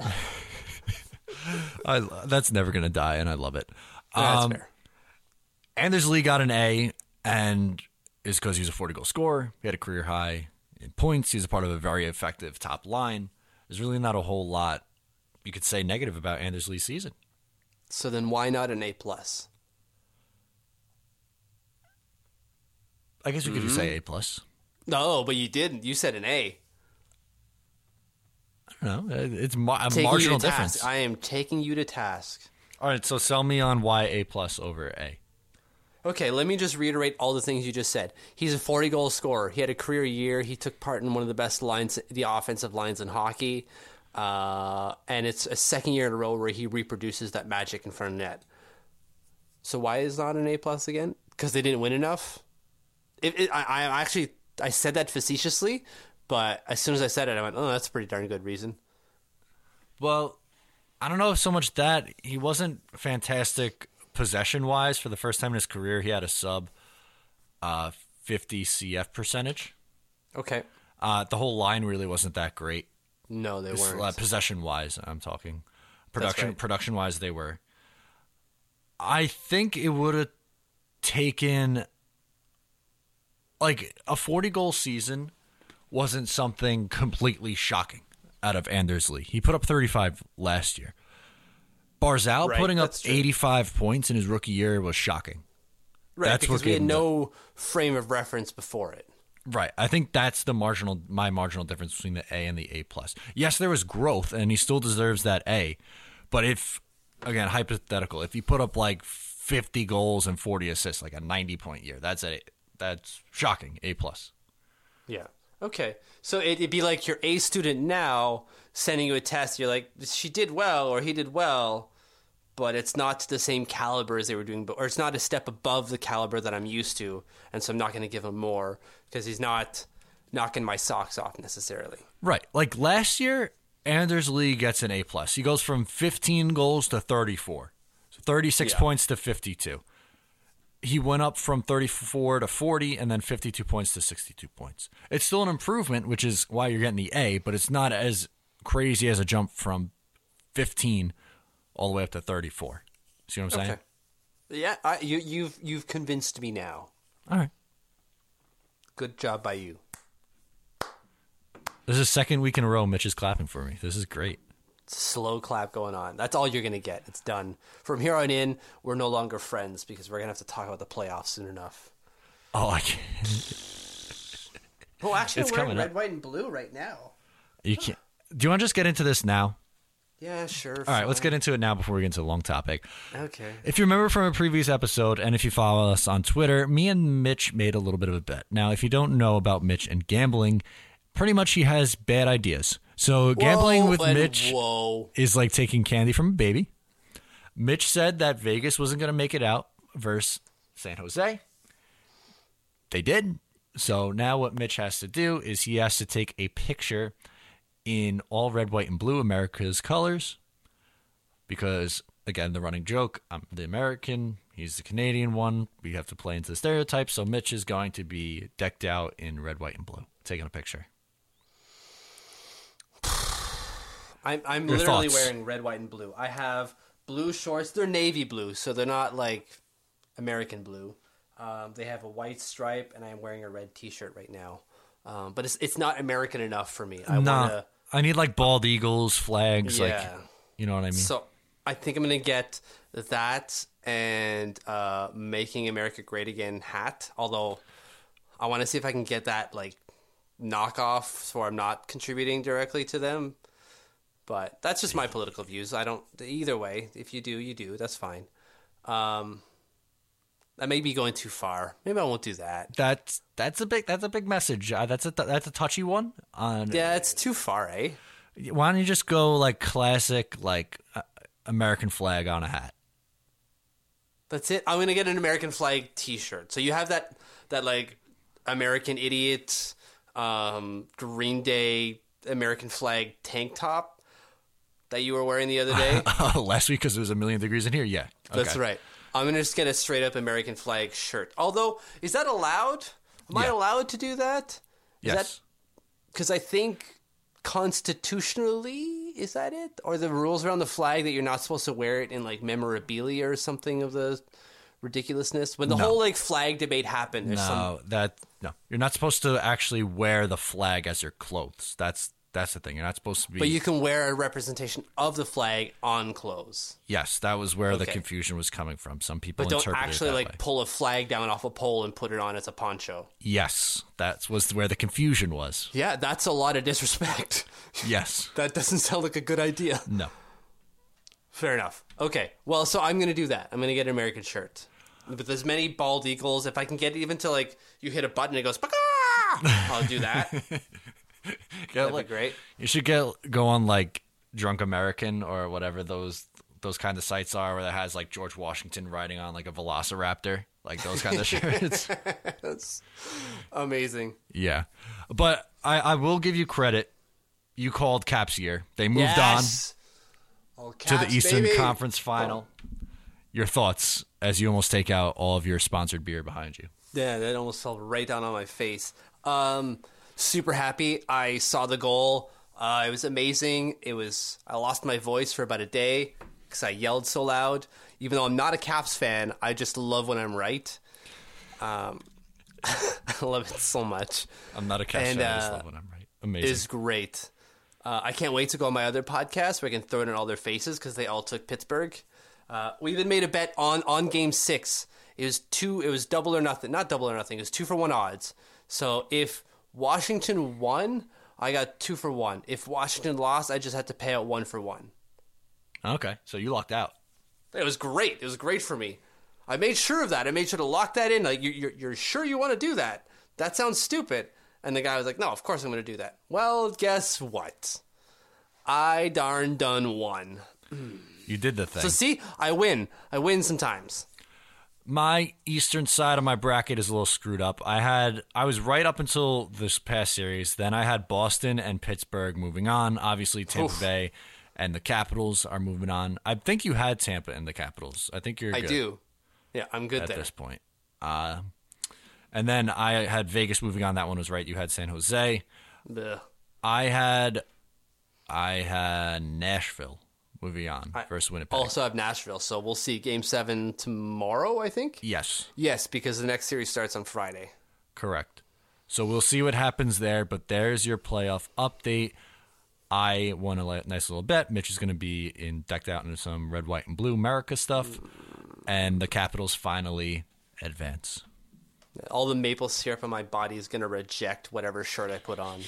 That's never going to die, and I love it. That's fair. Anders Lee got an A, and is because he's a 40-goal scorer. He had a career high in points. He's a part of a very effective top line. There's really not a whole lot you could say negative about Anders Lee's season. So then why not an A plus? I guess we could just say A+. No, but you didn't. You said an A. I don't know. It's a Taking you marginal to difference. task. I am taking you to task. All right, so sell me on why A+ over A. Okay, let me just reiterate all the things you just said. He's a 40-goal scorer. He had a career year. He took part in one of the best lines, the offensive lines in hockey. And it's a second year in a row where he reproduces that magic in front of net. So why is not an A+ again? Because they didn't win enough? I said that facetiously, but as soon as I said it, I went, oh, that's a pretty darn good reason. Well, I don't know if so much that. He wasn't fantastic possession-wise. For the first time in his career, he had a sub 50 CF percentage. Okay. The whole line really wasn't that great. No, they weren't. Possession-wise, I'm talking. That's right. Production-wise, they were. I think it would have taken... Like, a 40-goal season wasn't something completely shocking out of Anders Lee. He put up 35 last year. Barzal putting up 85 points in his rookie year was shocking. Right, that's because we had no frame of reference before it. Right. I think that's my marginal difference between the A and the A+. Yes, there was growth, and he still deserves that A. But if, again, hypothetical, if he put up like 50 goals and 40 assists, like a 90-point year, that's shocking. A+. Yeah. Okay. So it'd be like your A student now sending you a test. You're like, she did well or he did well, but it's not to the same caliber as they were doing, or it's not a step above the caliber that I'm used to, and so I'm not going to give him more because he's not knocking my socks off necessarily. Right. Like last year, Anders Lee gets an A+. He goes from 15 goals to 34. So 36 points to 52. He went up from 34 to 40 and then 52 points to 62 points. It's still an improvement, which is why you're getting the A, but it's not as crazy as a jump from 15 all the way up to 34. See what I'm saying? Okay. Yeah, you've convinced me now. All right. Good job by you. This is the second week in a row Mitch is clapping for me. This is great. Slow clap going on. That's all you're going to get. It's done. From here on in, we're no longer friends because we're going to have to talk about the playoffs soon enough. Oh, I can't. Well, actually, I'm wearing red, white, and blue right now. You can't. Do you want to just get into this now? Yeah, sure. All right, let's get into it now before we get into the long topic. Okay. If you remember from a previous episode, and if you follow us on Twitter, me and Mitch made a little bit of a bet. Now, if you don't know about Mitch and gambling, pretty much he has bad ideas. So gambling with Mitch is like taking candy from a baby. Mitch said that Vegas wasn't going to make it out versus San Jose. They did. So now what Mitch has to do is he has to take a picture in all red, white, and blue, America's colors. Because, again, the running joke, I'm the American, he's the Canadian one. We have to play into the stereotype. So Mitch is going to be decked out in red, white, and blue, taking a picture. I'm literally wearing red, white, and blue. I have blue shorts. They're navy blue, so they're not like American blue. They have a white stripe, and I'm wearing a red T-shirt right now. But it's not American enough for me. I need like bald eagles, flags, yeah. like, you know what I mean? So I think I'm going to get that and Making America Great Again hat. Although I want to see if I can get that like knockoff so I'm not contributing directly to them. But that's just my political views. I don't. Either way, if you do, you do. That's fine. That may be going too far. Maybe I won't do that. That's a big message. That's a touchy one. Yeah, it's too far, eh? Why don't you just go like classic, like American flag on a hat? That's it. I'm gonna get an American flag T-shirt. So you have that like American Idiot, Green Day American flag tank top that you were wearing the other day. Last week because it was a million degrees in here. Yeah, okay. That's right. I'm going to just get a straight up American flag shirt. Although, is that allowed? Am I allowed to do that? Yes. Because I think constitutionally, is that it? Or the rules around the flag that you're not supposed to wear it in like memorabilia or something of the ridiculousness? When the whole like flag debate happened. No, you're not supposed to actually wear the flag as your clothes. That's the thing. You're not supposed to be. But you can wear a representation of the flag on clothes. Yes, that was where the confusion was coming from. Some people don't interpret actually it that like way. pull a flag down off a pole and put it on as a poncho. Yes, that was where the confusion was. Yeah, that's a lot of disrespect. Yes. That doesn't sound like a good idea. No. Fair enough. Okay, well, so I'm going to do that. I'm going to get an American shirt. With as many bald eagles, if I can get it even to like, you hit a button and it goes, I'll do that. That'd be great. You should go on like Drunk American or whatever those kind of sites are, where that has like George Washington riding on like a velociraptor, like those kind of shirts. That's amazing. Yeah, but I will give you credit. You called Caps year. They moved on to the Eastern Conference Final. Your thoughts as you almost take out all of your sponsored beer behind you. Yeah, that almost fell right down on my face. Super happy. I saw the goal. It was amazing. I lost my voice for about a day because I yelled so loud. Even though I'm not a Caps fan, I just love when I'm right. I love it so much. I'm not a Caps fan. I just love when I'm right. Amazing. It's great. I can't wait to go on my other podcast where I can throw it in all their faces because they all took Pittsburgh. We even made a bet on Game 6. It was double or nothing. Not double or nothing. It was 2-for-1 odds. So if Washington won, I got 2-for-1. If Washington lost, I just had to pay out 1-for-1. Okay, so you locked out. It was great. It was great for me. I made sure of that. I made sure to lock that in. Like, you're sure you want to do that? That sounds stupid. And the guy was like, no, of course I'm going to do that. Well, guess what? I darn done won. You did the thing. So see, I win. I win sometimes. My eastern side of my bracket is a little screwed up. I was right up until this past series. Then I had Boston and Pittsburgh moving on. Obviously, Tampa Bay and the Capitals are moving on. I think you had Tampa and the Capitals. I think you're good. I do. Yeah, I'm good at there. This point. And then I had Vegas moving on. That one was right. You had San Jose. Blech. I had Nashville moving on versus Winnipeg. Also have Nashville, so we'll see Game 7 tomorrow, I think? Yes. Yes, because the next series starts on Friday. Correct. So we'll see what happens there, but there's your playoff update. I won a nice little bet. Mitch is going to be decked out into some red, white, and blue America stuff, and the Capitals finally advance. All the maple syrup on my body is going to reject whatever shirt I put on.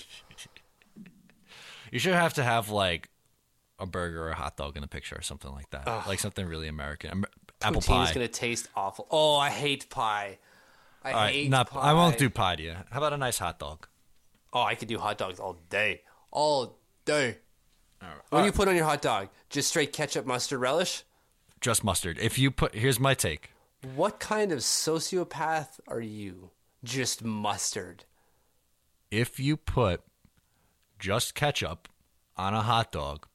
You should have to have, like, a burger or a hot dog in the picture or something like that. Ugh. Like something really American. Apple Poutine pie. is going to taste awful. Oh, I hate pie. I hate pie. I won't do pie to you. How about a nice hot dog? Oh, I could do hot dogs all day. All day. All right. What do you put on your hot dog? Just straight ketchup, mustard, relish? Just mustard. Here's my take. What kind of sociopath are you? Just mustard. If you put just ketchup on a hot dog,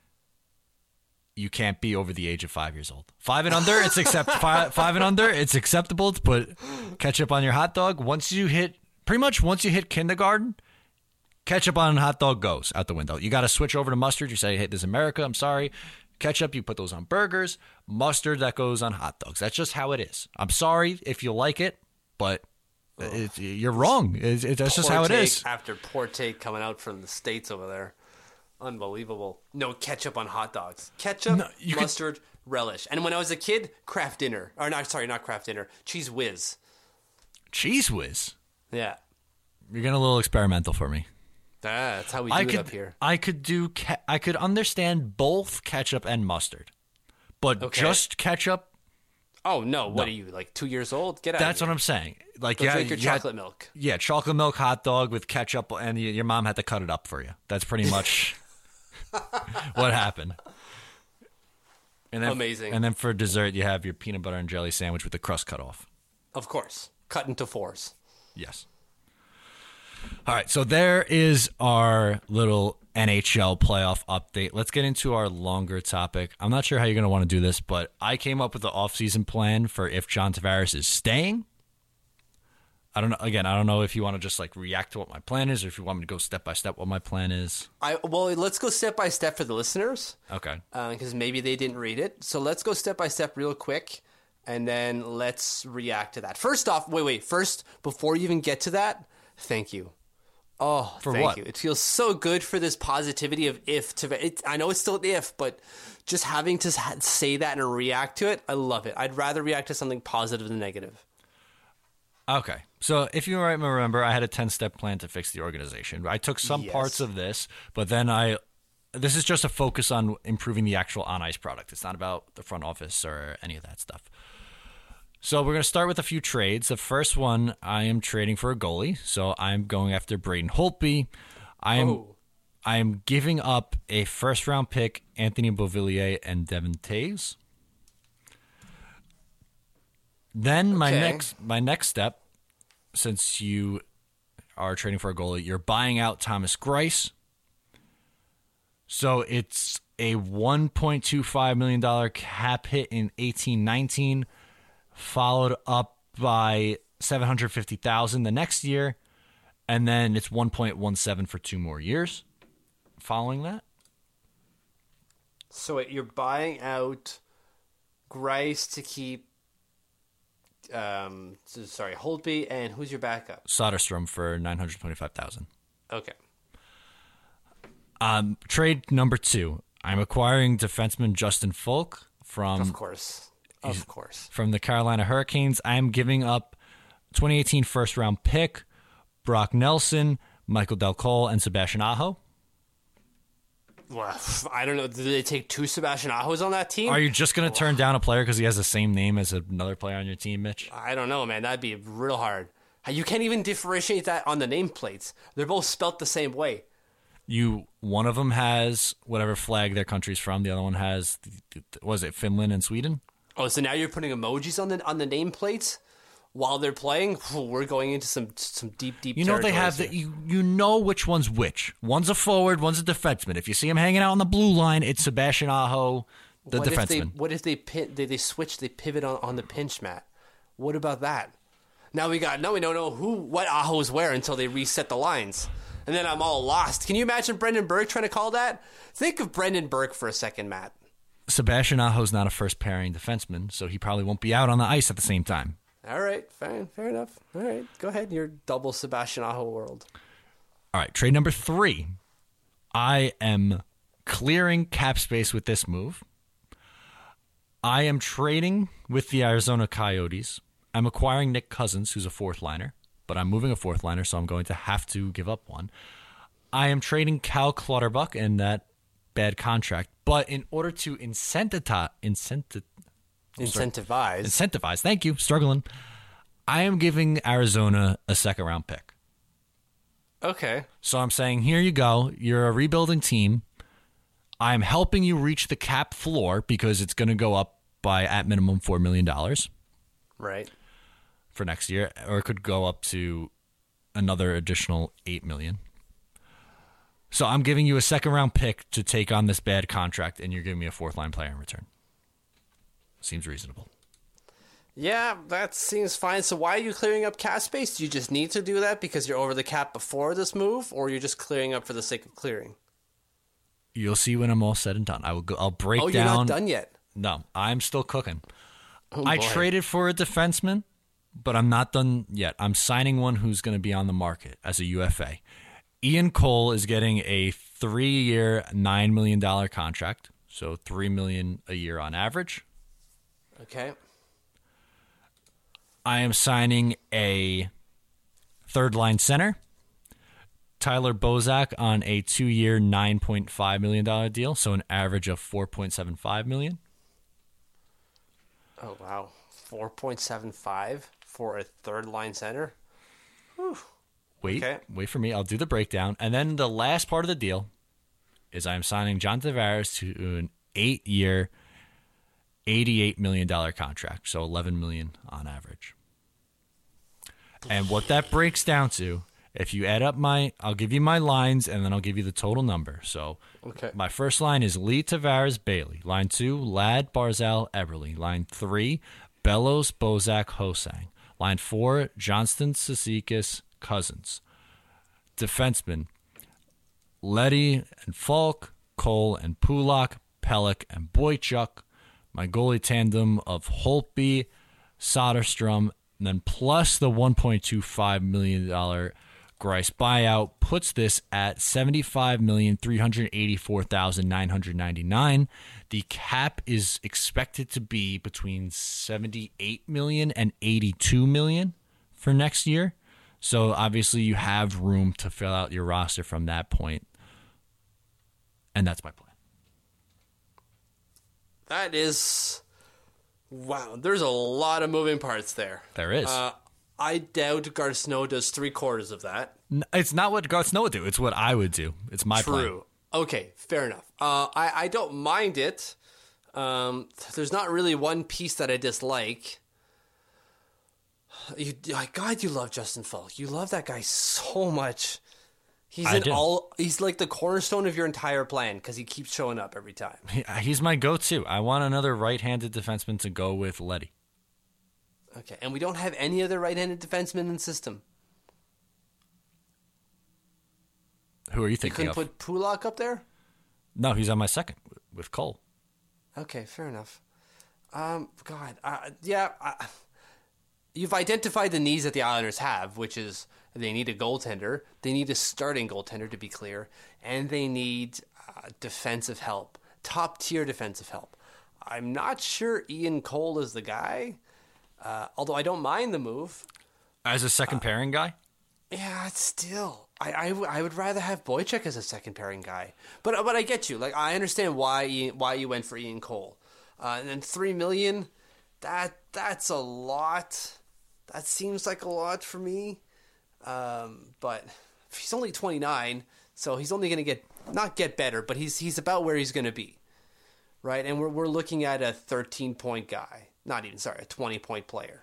you can't be over the age of 5 years old. 5 and under, five and under, it's acceptable to put ketchup on your hot dog. Once you hit kindergarten, ketchup on a hot dog goes out the window. You got to switch over to mustard. You say, hey, this is America. I'm sorry. Ketchup, you put those on burgers. Mustard, that goes on hot dogs. That's just how it is. I'm sorry if you like it, but you're wrong. That's just how it is. After poor take coming out from the States over there. Unbelievable. No ketchup on hot dogs. Ketchup, mustard, relish. And when I was a kid, Kraft Dinner. Or not Kraft Dinner. Cheese Whiz. Cheese Whiz? Yeah. You're getting a little experimental for me. That's how we do it up here. I could understand both ketchup and mustard, but just ketchup. Oh no! What are you, like 2 years old? Get out! That's of here. what I'm saying. Like, drink your chocolate milk. Yeah, chocolate milk hot dog with ketchup, and your mom had to cut it up for you. That's pretty much what happened. And then, amazing. And then for dessert, you have your peanut butter and jelly sandwich with the crust cut off. Of course, cut into fours. Yes. All right, so there is our little NHL playoff update. Let's get into our longer topic. I'm not sure how you're going to want to do this, but I came up with the offseason plan for if John Tavares is staying. I don't know. Again, I don't know if you want to just like react to what my plan is, or if you want me to go step by step what my plan is. Well, let's go step by step for the listeners. Okay. Because maybe they didn't read it. So let's go step by step real quick, and then let's react to that. First off, wait. First, before you even get to that, thank you. Oh, thank you. It feels so good for this positivity of I know it's still an if, but just having to say that and react to it, I love it. I'd rather react to something positive than negative. Okay. So if you remember, I had a 10-step plan to fix the organization. I took some parts of this, but then this is just a focus on improving the actual on-ice product. It's not about the front office or any of that stuff. So we're going to start with a few trades. The first one, I am trading for a goalie. So I'm going after Braden Holtby. I am giving up a first-round pick, Anthony Beauvillier and Devin Taves. Then my next step, since you are trading for a goalie, you're buying out Thomas Greiss. So it's a $1.25 million cap hit in 18-19, followed up by $750,000 the next year, and then it's 1.17 for 2 more years following that. So you're buying out Grice to keep Holtby, and who's your backup? Soderstrom for $925,000. Okay. Trade number 2. I'm acquiring defenseman Justin Falk from Of course. From the Carolina Hurricanes. I'm giving up 2018 first round pick, Brock Nelson, Michael Del Cole, and Sebastian Aho. Well, I don't know. Did they take 2 Sebastian Ahos on that team? Are you just going to turn down a player because he has the same name as another player on your team, Mitch? I don't know, man. That'd be real hard. You can't even differentiate that on the nameplates. They're both spelt the same way. One of them has whatever flag their country's from. The other one has, was it Finland and Sweden? Oh, so now you're putting emojis on the nameplates while they're playing? We're going into some deep. You know they have that. You know which one's which. One's a forward, one's a defenseman. If you see him hanging out on the blue line, it's Sebastian Aho, the defenseman. What if they switch? They pivot on the pinch mat. What about that? Now we don't know what Aho's wear until they reset the lines. And then I'm all lost. Can you imagine Brendan Burke trying to call that? Think of Brendan Burke for a second, Matt. Sebastian Aho's not a first-pairing defenseman, so he probably won't be out on the ice at the same time. All right, fine, fair enough. All right, go ahead. Your double Sebastian Aho world. All right, trade number 3. I am clearing cap space with this move. I am trading with the Arizona Coyotes. I'm acquiring Nick Cousins, who's a 4th liner. But I'm moving a 4th liner, so I'm going to have to give up one. I am trading Cal Clutterbuck in that bad contract. But in order to incentivize, thank you, struggling, I am giving Arizona a 2nd-round pick. Okay. So I'm saying, here you go. You're a rebuilding team. I'm helping you reach the cap floor because it's going to go up by, at minimum, $4 million. Right. For next year, or it could go up to another additional $8 million. So I'm giving you a 2nd-round pick to take on this bad contract, and you're giving me a 4th-line player in return. Seems reasonable. Yeah, that seems fine. So why are you clearing up cap space? Do you just need to do that because you're over the cap before this move, or you're just clearing up for the sake of clearing? You'll see when I'm all said and done. I'll break down. Oh, you're not done yet? No, I'm still cooking. Oh, I boy. traded for a defenseman, but I'm not done yet. I'm signing one who's going to be on the market as a UFA. Ian Cole is getting a 3-year, $9 million contract, so $3 million a year on average. Okay. I am signing a 3rd-line center, Tyler Bozak, on a 2-year, $9.5 million deal, so an average of $4.75 million. Oh, wow. 4.75 for a 3rd-line center? Whew. Wait for me. I'll do the breakdown. And then the last part of the deal is I'm signing John Tavares to an 8-year, $88 million contract, so $11 million on average. And what that breaks down to, if you add up I'll give you my lines, and then I'll give you the total number. So My first line is Lee, Tavares, Bailey. Line 2, Ladd, Barzal, Eberle. Line 3, Bellows, Bozak, Hosang. Line 4, Johnston, Cizikas, Cousins. Defensemen, Leddy and Falk, Cole and Pulak, Pelech and Boychuk. My goalie tandem of Holtby, Soderstrom, and then plus the $1.25 million Greiss buyout puts this at $75,384,999. The cap is expected to be between $78 million and $82 million for next year. So obviously you have room to fill out your roster from that point. And that's my plan. That is... Wow, there's a lot of moving parts there. There is. I doubt Garceau does 3/4 of that, It's not what Garth Snow would do. It's what I would do. It's my plan. True. Okay, fair enough. I don't mind it. There's not really one piece that I dislike. God, you love Justin Falk. You love that guy so much. He's like the cornerstone of your entire plan because he keeps showing up every time. He's my go-to. I want another right-handed defenseman to go with Leddy. Okay, and we don't have any other right-handed defenseman in the system. Who are you thinking of? You couldn't put Pulock up there? No, he's on my second with Cole. Okay, fair enough. You've identified the needs that the Islanders have, which is they need a goaltender, they need a starting goaltender to be clear, and they need defensive help, top-tier defensive help. I'm not sure Ian Cole is the guy, although I don't mind the move. As a second pairing guy? Yeah, still. I would rather have Boychuk as a second pairing guy. But I get you. Like, I understand why you went for Ian Cole. And then $3 million, that's a lot. That seems like a lot for me. But he's only 29, so he's only going to not get better, but he's about where he's going to be. Right? And we're looking at a 13-point guy. A 20-point player.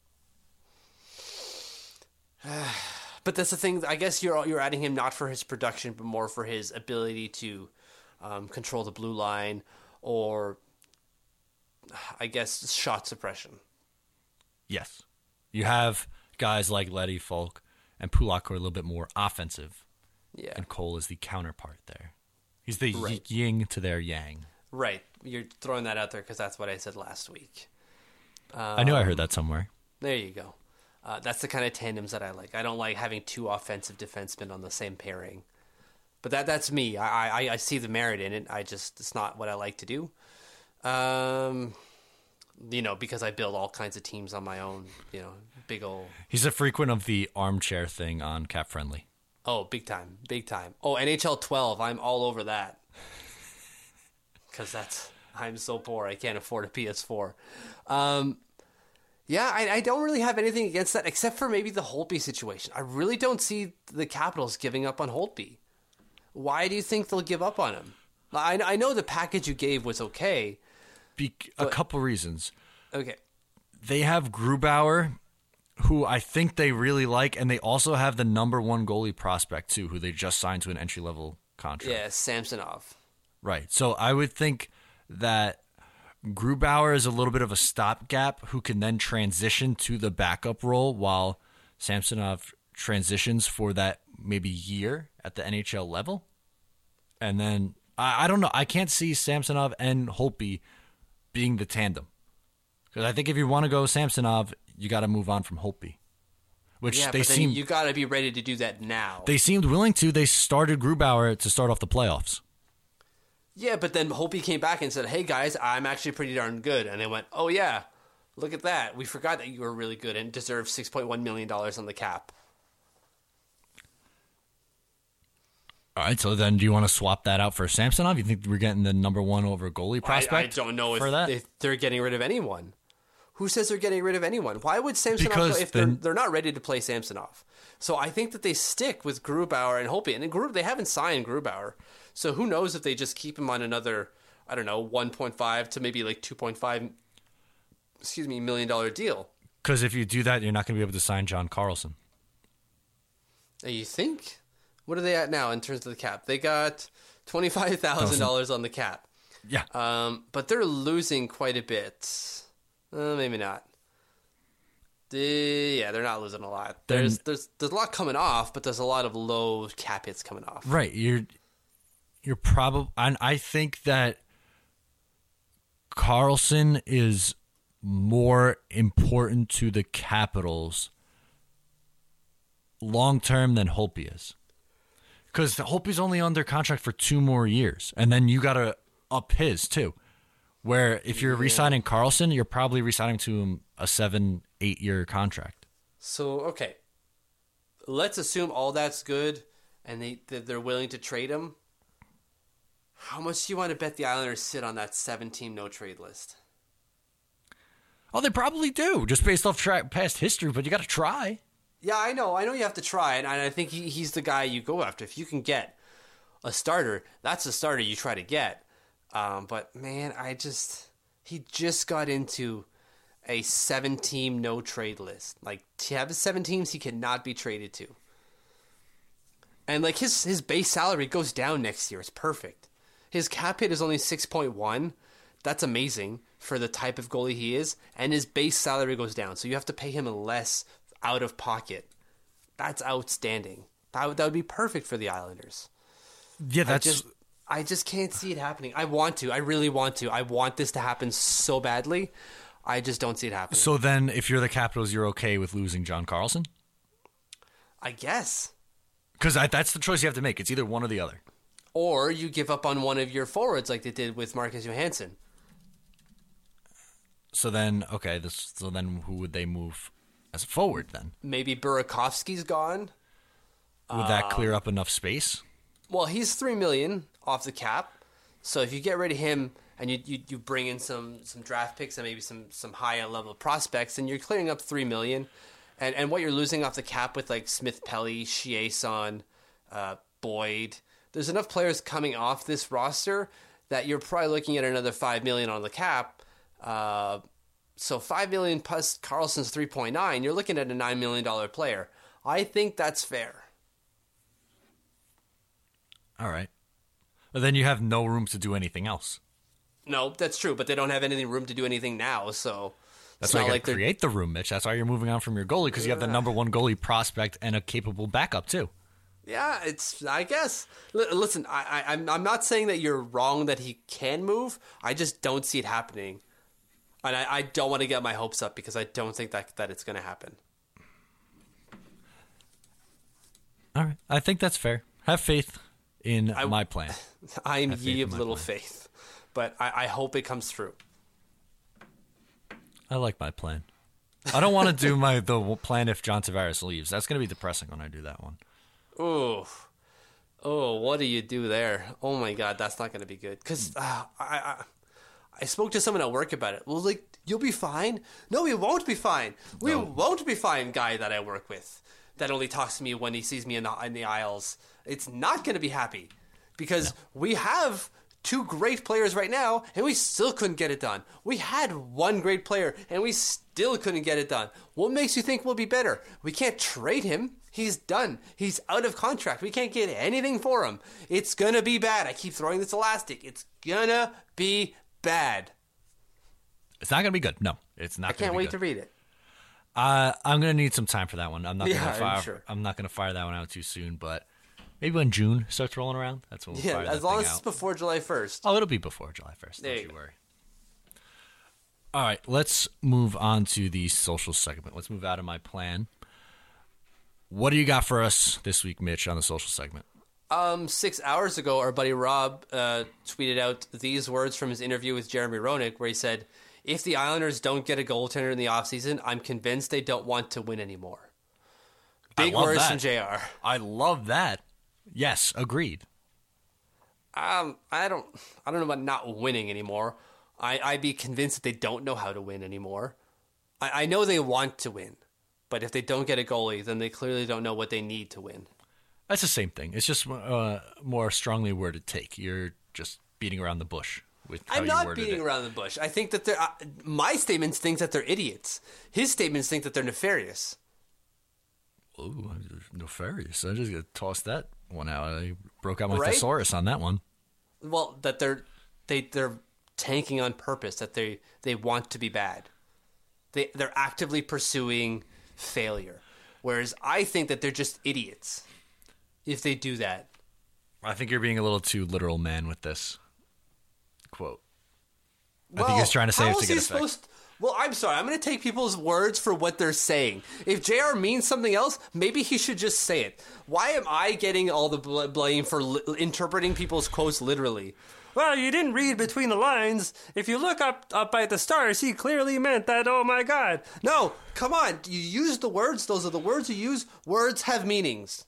But that's the thing. I guess you're adding him not for his production, but more for his ability to control the blue line, or I guess shot suppression. Yes, you have guys like Leddy, Falk, and Pulock who are a little bit more offensive. Yeah, and Cole is the counterpart there. He's the yin to their yang. Right. You're throwing that out there because that's what I said last week. I knew I heard that somewhere. There you go. That's the kind of tandems that I like. I don't like having two offensive defensemen on the same pairing. But that's me. I see the merit in it. It's not what I like to do. Because I build all kinds of teams on my own, big old... He's a frequent of the armchair thing on Cap Friendly. Oh, big time. Big time. Oh, NHL 12. I'm all over that. Because I'm so poor. I can't afford a PS4. Yeah, I don't really have anything against that, except for maybe the Holtby situation. I really don't see the Capitals giving up on Holtby. Why do you think they'll give up on him? I know the package you gave was okay. A couple reasons. Okay. They have Grubauer, who I think they really like, and they also have the number one goalie prospect, too, who they just signed to an entry-level contract. Yeah, Samsonov. Right. So I would think that Grubauer is a little bit of a stopgap who can then transition to the backup role while Samsonov transitions for that maybe year at the NHL level. And then, I don't know. I can't see Samsonov and Holtby being the tandem. Because I think if you want to go Samsonov, you got to move on from Holtby. You got to be ready to do that now. They seemed willing to. They started Grubauer to start off the playoffs. Yeah, but then Holtby came back and said, hey, guys, I'm actually pretty darn good. And they went, oh, yeah, look at that. We forgot that you were really good and deserved $6.1 million on the cap. All right, so then do you want to swap that out for Samsonov? You think we're getting the number one over goalie prospect? I don't know if they're getting rid of anyone. Who says they're getting rid of anyone? Why would Samsonov if they're not ready to play Samsonov? So I think that they stick with Grubauer and Holtby. And they haven't signed Grubauer. So who knows if they just keep him on another, I don't know, 1.5 to maybe like $2.5 million deal. Because if you do that, you're not going to be able to sign John Carlson. You think? What are they at now in terms of the cap? They got $25,000 on the cap. Yeah. But they're losing quite a bit. Maybe not. They're not losing a lot. There's a lot coming off, but there's a lot of low cap hits coming off. Right. You're probably, and I think that Carlson is more important to the Capitals long term than Holtby is. Because Holtby's only under contract for 2 more years, and then you got to up his too. Where if you're re-signing Carlson, you're probably re-signing to him a 7-8 year contract. So, okay. Let's assume all that's good and they're willing to trade him. How much do you want to bet the Islanders sit on that 7-team no-trade list? Oh, they probably do, just based off past history, but you got to try. Yeah, I know you have to try, and I think he's the guy you go after. If you can get a starter, that's the starter you try to get. But man, he just got into a 7-team no trade list. Like, to have 7 teams he cannot be traded to. And like his base salary goes down next year. It's perfect. His cap hit is only 6.1. That's amazing for the type of goalie he is. And his base salary goes down, so you have to pay him less out of pocket. That's outstanding. That would be perfect for the Islanders. Yeah, that's. I just can't see it happening. I want to. I really want to. I want this to happen so badly. I just don't see it happening. So then, if you're the Capitals, you're okay with losing John Carlson? I guess. Because that's the choice you have to make. It's either one or the other. Or you give up on one of your forwards like they did with Marcus Johansson. So then, okay, so then who would they move as a forward then? Maybe Burakovsky's gone. Would that clear up enough space? Well, he's $3 million off the cap. So if you get rid of him and you bring in some draft picks and maybe some higher level prospects, then you're clearing up $3 million. And what you're losing off the cap with like Smith Pelly, Chiasson, Boyd, there's enough players coming off this roster that you're probably looking at another $5 million on the cap. So $5 million plus Carlson's 3.9, you're looking at a $9 million player. I think that's fair. All right. But then you have no room to do anything else. No, that's true, but they don't have any room to do anything now, so... That's why you got to create the room, Mitch. That's why you're moving on from your goalie, because you have the number one goalie prospect and a capable backup, too. Yeah, I guess. Listen, I'm not saying that you're wrong that he can move. I just don't see it happening. And I don't want to get my hopes up because I don't think that it's going to happen. All right. I think that's fair. Have faith in my plan. I am ye of little faith. But I hope it comes through. I like my plan. I don't want to do the plan if John Tavares leaves. That's going to be depressing when I do that one. Oh, what do you do there? Oh my God, that's not going to be good. Because I spoke to someone at work about it. Well, like, you'll be fine. No, we won't be fine. We won't be fine, guy that I work with that only talks to me when he sees me in the aisles. It's not going to be happy because we have 2 great players right now, and we still couldn't get it done. We had 1 great player, and we still couldn't get it done. What makes you think we'll be better? We can't trade him. He's done. He's out of contract. We can't get anything for him. It's going to be bad. I keep throwing this elastic. It's going to be bad. It's not going to be good. No, it's not going to be good. I can't wait to read it. I'm going to need some time for that one. I'm not going sure. to fire that one out too soon, but maybe when June starts rolling around, that's when we'll fire that thing out. As long as it's before July 1st. Oh, it'll be before July 1st. Don't you worry. All right, let's move on to the social segment. Let's move out of my plan. What do you got for us this week, Mitch, on the social segment? 6 hours ago, our buddy Rob tweeted out these words from his interview with Jeremy Roenick, where he said, if the Islanders don't get a goaltender in the offseason, I'm convinced they don't want to win anymore. Big words from JR. I love that. Yes, agreed. I don't know about not winning anymore. I'd be convinced that they don't know how to win anymore. I know they want to win, but if they don't get a goalie, then they clearly don't know what they need to win. That's the same thing. It's just more strongly worded take. You're just beating around the bush with how I'm you not worded beating it. around the bush. I think that my statements think that they're idiots. His statements think that they're nefarious. Ooh, nefarious. I just tossed that one out. I broke out my Right? thesaurus on that one. Well, that they're tanking on purpose, that they want to be bad. They're actively pursuing failure. Whereas I think that they're just idiots if they do that. I think you're being a little too literal, man, with this quote. I think he's trying to say it to get effect. Well, I'm sorry. I'm going to take people's words for what they're saying. If JR means something else, maybe he should just say it. Why am I getting all the blame for interpreting people's quotes literally? Well, you didn't read between the lines. If you look up at the stars, he clearly meant that, oh my God. No, come on. You use the words. Those are the words you use. Words have meanings.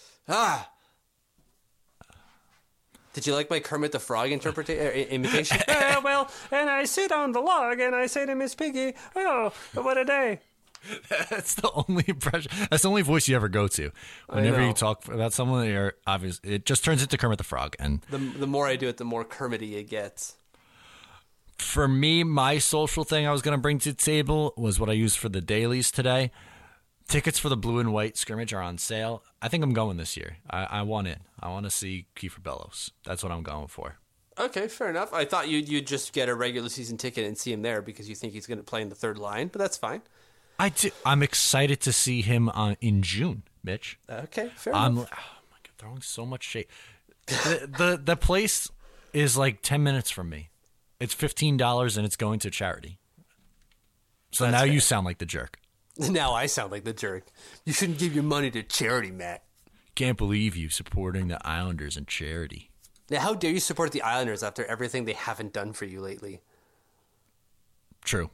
Did you like my Kermit the Frog imitation? Well, and I sit on the log and I say to Miss Piggy, oh, what a day. That's the only impression. That's the only voice you ever go to. Whenever you talk about someone, you're obvious. It just turns into Kermit the Frog. And the more I do it, the more Kermity it gets. for me, my social thing I was going to bring to the table was what I used for the dailies today. Tickets for the blue and white scrimmage are on sale. I think I'm going this year. I want in. I want to see Kiefer Bellows. That's what I'm going for. Okay, fair enough. I thought you'd just get a regular season ticket and see him there because you think he's going to play in the third line, but that's fine. I'm excited to see him in June, Mitch. Okay, fair enough. Oh my God, throwing so much shade. The place is like 10 minutes from me. It's $15 and it's going to charity. So That's now fair. you sound like the jerk. Now I sound like the jerk. You shouldn't give your money to charity, Matt. Can't believe you supporting the Islanders and charity. Now, how dare you support the Islanders after everything they haven't done for you lately? True.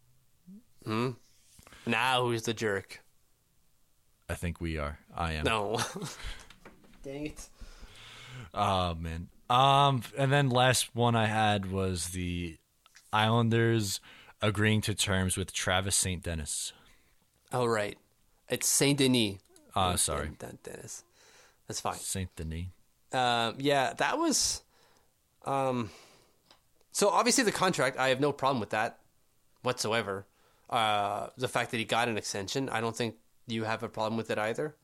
Now who's the jerk? I think we are. I am. No. Dang it. Oh, man. And then last one I had was the Islanders agreeing to terms with Travis St. Dennis. Oh, right. It's Saint Denis. Sorry. Dennis. That's fine. St. Denis. Yeah, that was. So obviously the contract, I have no problem with that whatsoever. The fact that he got an extension, I don't think you have a problem with it either.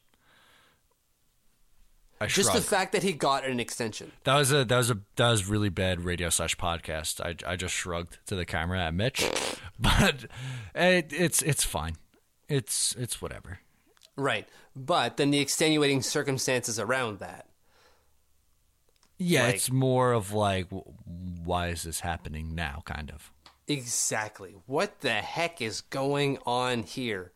Just the fact that he got an extension. That was really bad radio / podcast. I just shrugged to the camera at Mitch, but it's fine. It's whatever. Right, but then the extenuating circumstances around that. Yeah, it's more of like, why is this happening now, kind of. Exactly. What the heck is going on here?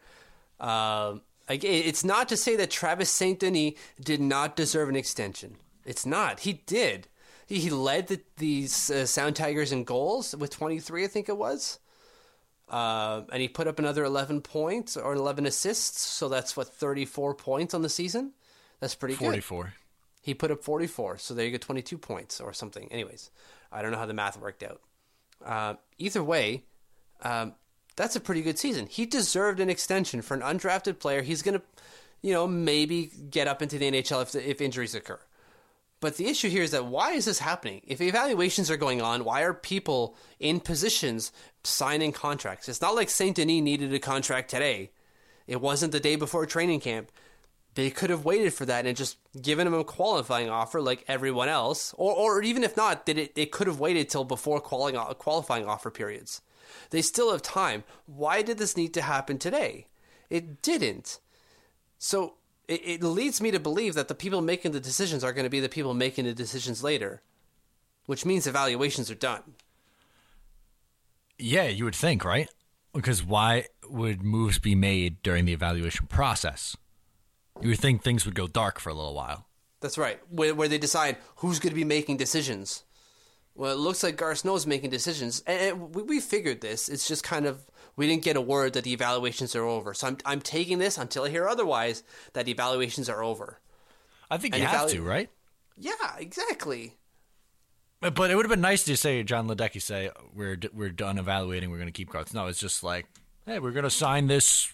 It's not to say that Travis St. Denis did not deserve an extension. It's not. He did. He led these Sound Tigers in goals with 23, I think it was. And he put up another 11 points or 11 assists. So that's, 34 points on the season? That's pretty good. 44. He put up 44, so there you go, 22 points or something. Anyways, I don't know how the math worked out. Either way, that's a pretty good season. He deserved an extension for an undrafted player. He's going to, maybe get up into the NHL if injuries occur. But the issue here is that why is this happening? If evaluations are going on, why are people in positions signing contracts? It's not like St. Denis needed a contract today. It wasn't the day before training camp. They could have waited for that and just given him a qualifying offer like everyone else. Or even if not, it could have waited till before qualifying offer periods. They still have time. Why did this need to happen today? It didn't. So it leads me to believe that the people making the decisions are going to be the people making the decisions later, which means evaluations are done. Yeah, you would think, right? Because why would moves be made during the evaluation process? You would think things would go dark for a little while. That's right, where they decide who's going to be making decisions. Well, it looks like Garth Snow's making decisions, and we figured this. It's just kind of, we didn't get a word that the evaluations are over. So I'm taking this until I hear otherwise that the evaluations are over. I think you have to, right? Yeah, exactly. But it would have been nice to say, John Ledecky say, we're done evaluating, we're going to keep Garth. No, it's just like, hey, we're going to sign this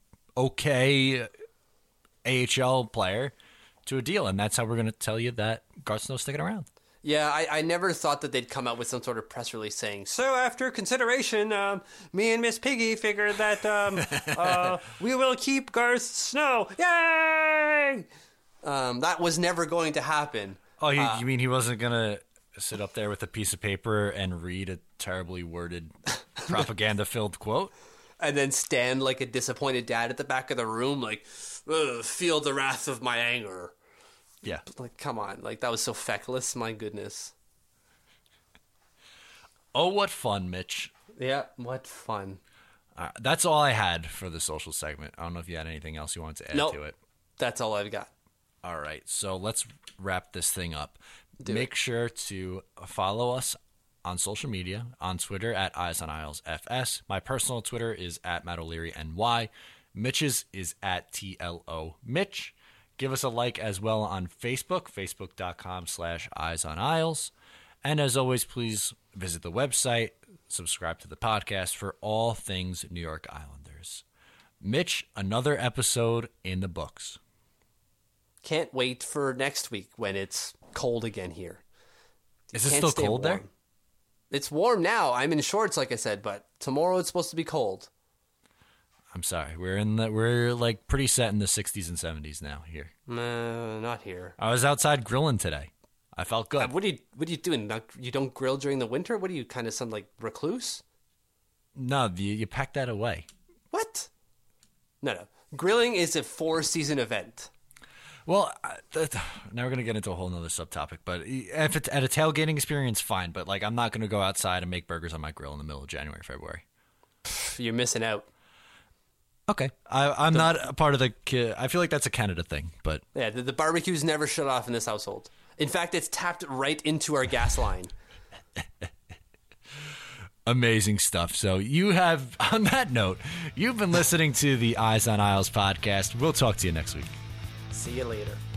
okay AHL player to a deal, and that's how we're going to tell you that Garth Snow's sticking around. Yeah, I never thought that they'd come out with some sort of press release saying, so after consideration, me and Miss Piggy figured that we will keep Garth Snow. Yay! That was never going to happen. Oh, you mean he wasn't going to sit up there with a piece of paper and read a terribly worded propaganda-filled quote? And then stand like a disappointed dad at the back of the room, like, feel the wrath of my anger. Yeah. Like, come on. Like, that was so feckless. My goodness. Oh, what fun, Mitch. Yeah, what fun. That's all I had for the social segment. I don't know if you had anything else you wanted to add to it. That's all I've got. All right. So let's wrap this thing up. Make sure to follow us on social media, on Twitter at Eyes on Isles FS. My personal Twitter is at Matt O'Leary NY. Mitch's is at TLO Mitch. Give us a like as well on Facebook, facebook.com/Eyes on Isles. And as always, please visit the website, subscribe to the podcast for all things New York Islanders. Mitch, another episode in the books. Can't wait for next week when it's cold again here. Is it still cold there? It's warm now. I'm in shorts, like I said, but tomorrow it's supposed to be cold. I'm sorry. We're like pretty set in the 60s and 70s now here. No, not here. I was outside grilling today. I felt good. What are you doing? You don't grill during the winter? What are you, kind of some like recluse? No, you pack that away. What? No. Grilling is a 4-season event. Well, now we're going to get into a whole nother subtopic, but if it's at a tailgating experience, fine. But like, I'm not going to go outside and make burgers on my grill in the middle of January, February. You're missing out. Okay. I'm not a part of I feel like that's a Canada thing, but. Yeah, the barbecue's never shut off in this household. In fact, it's tapped right into our gas line. Amazing stuff. So you have, on that note, you've been listening to the Eyes on Isles podcast. We'll talk to you next week. See you later.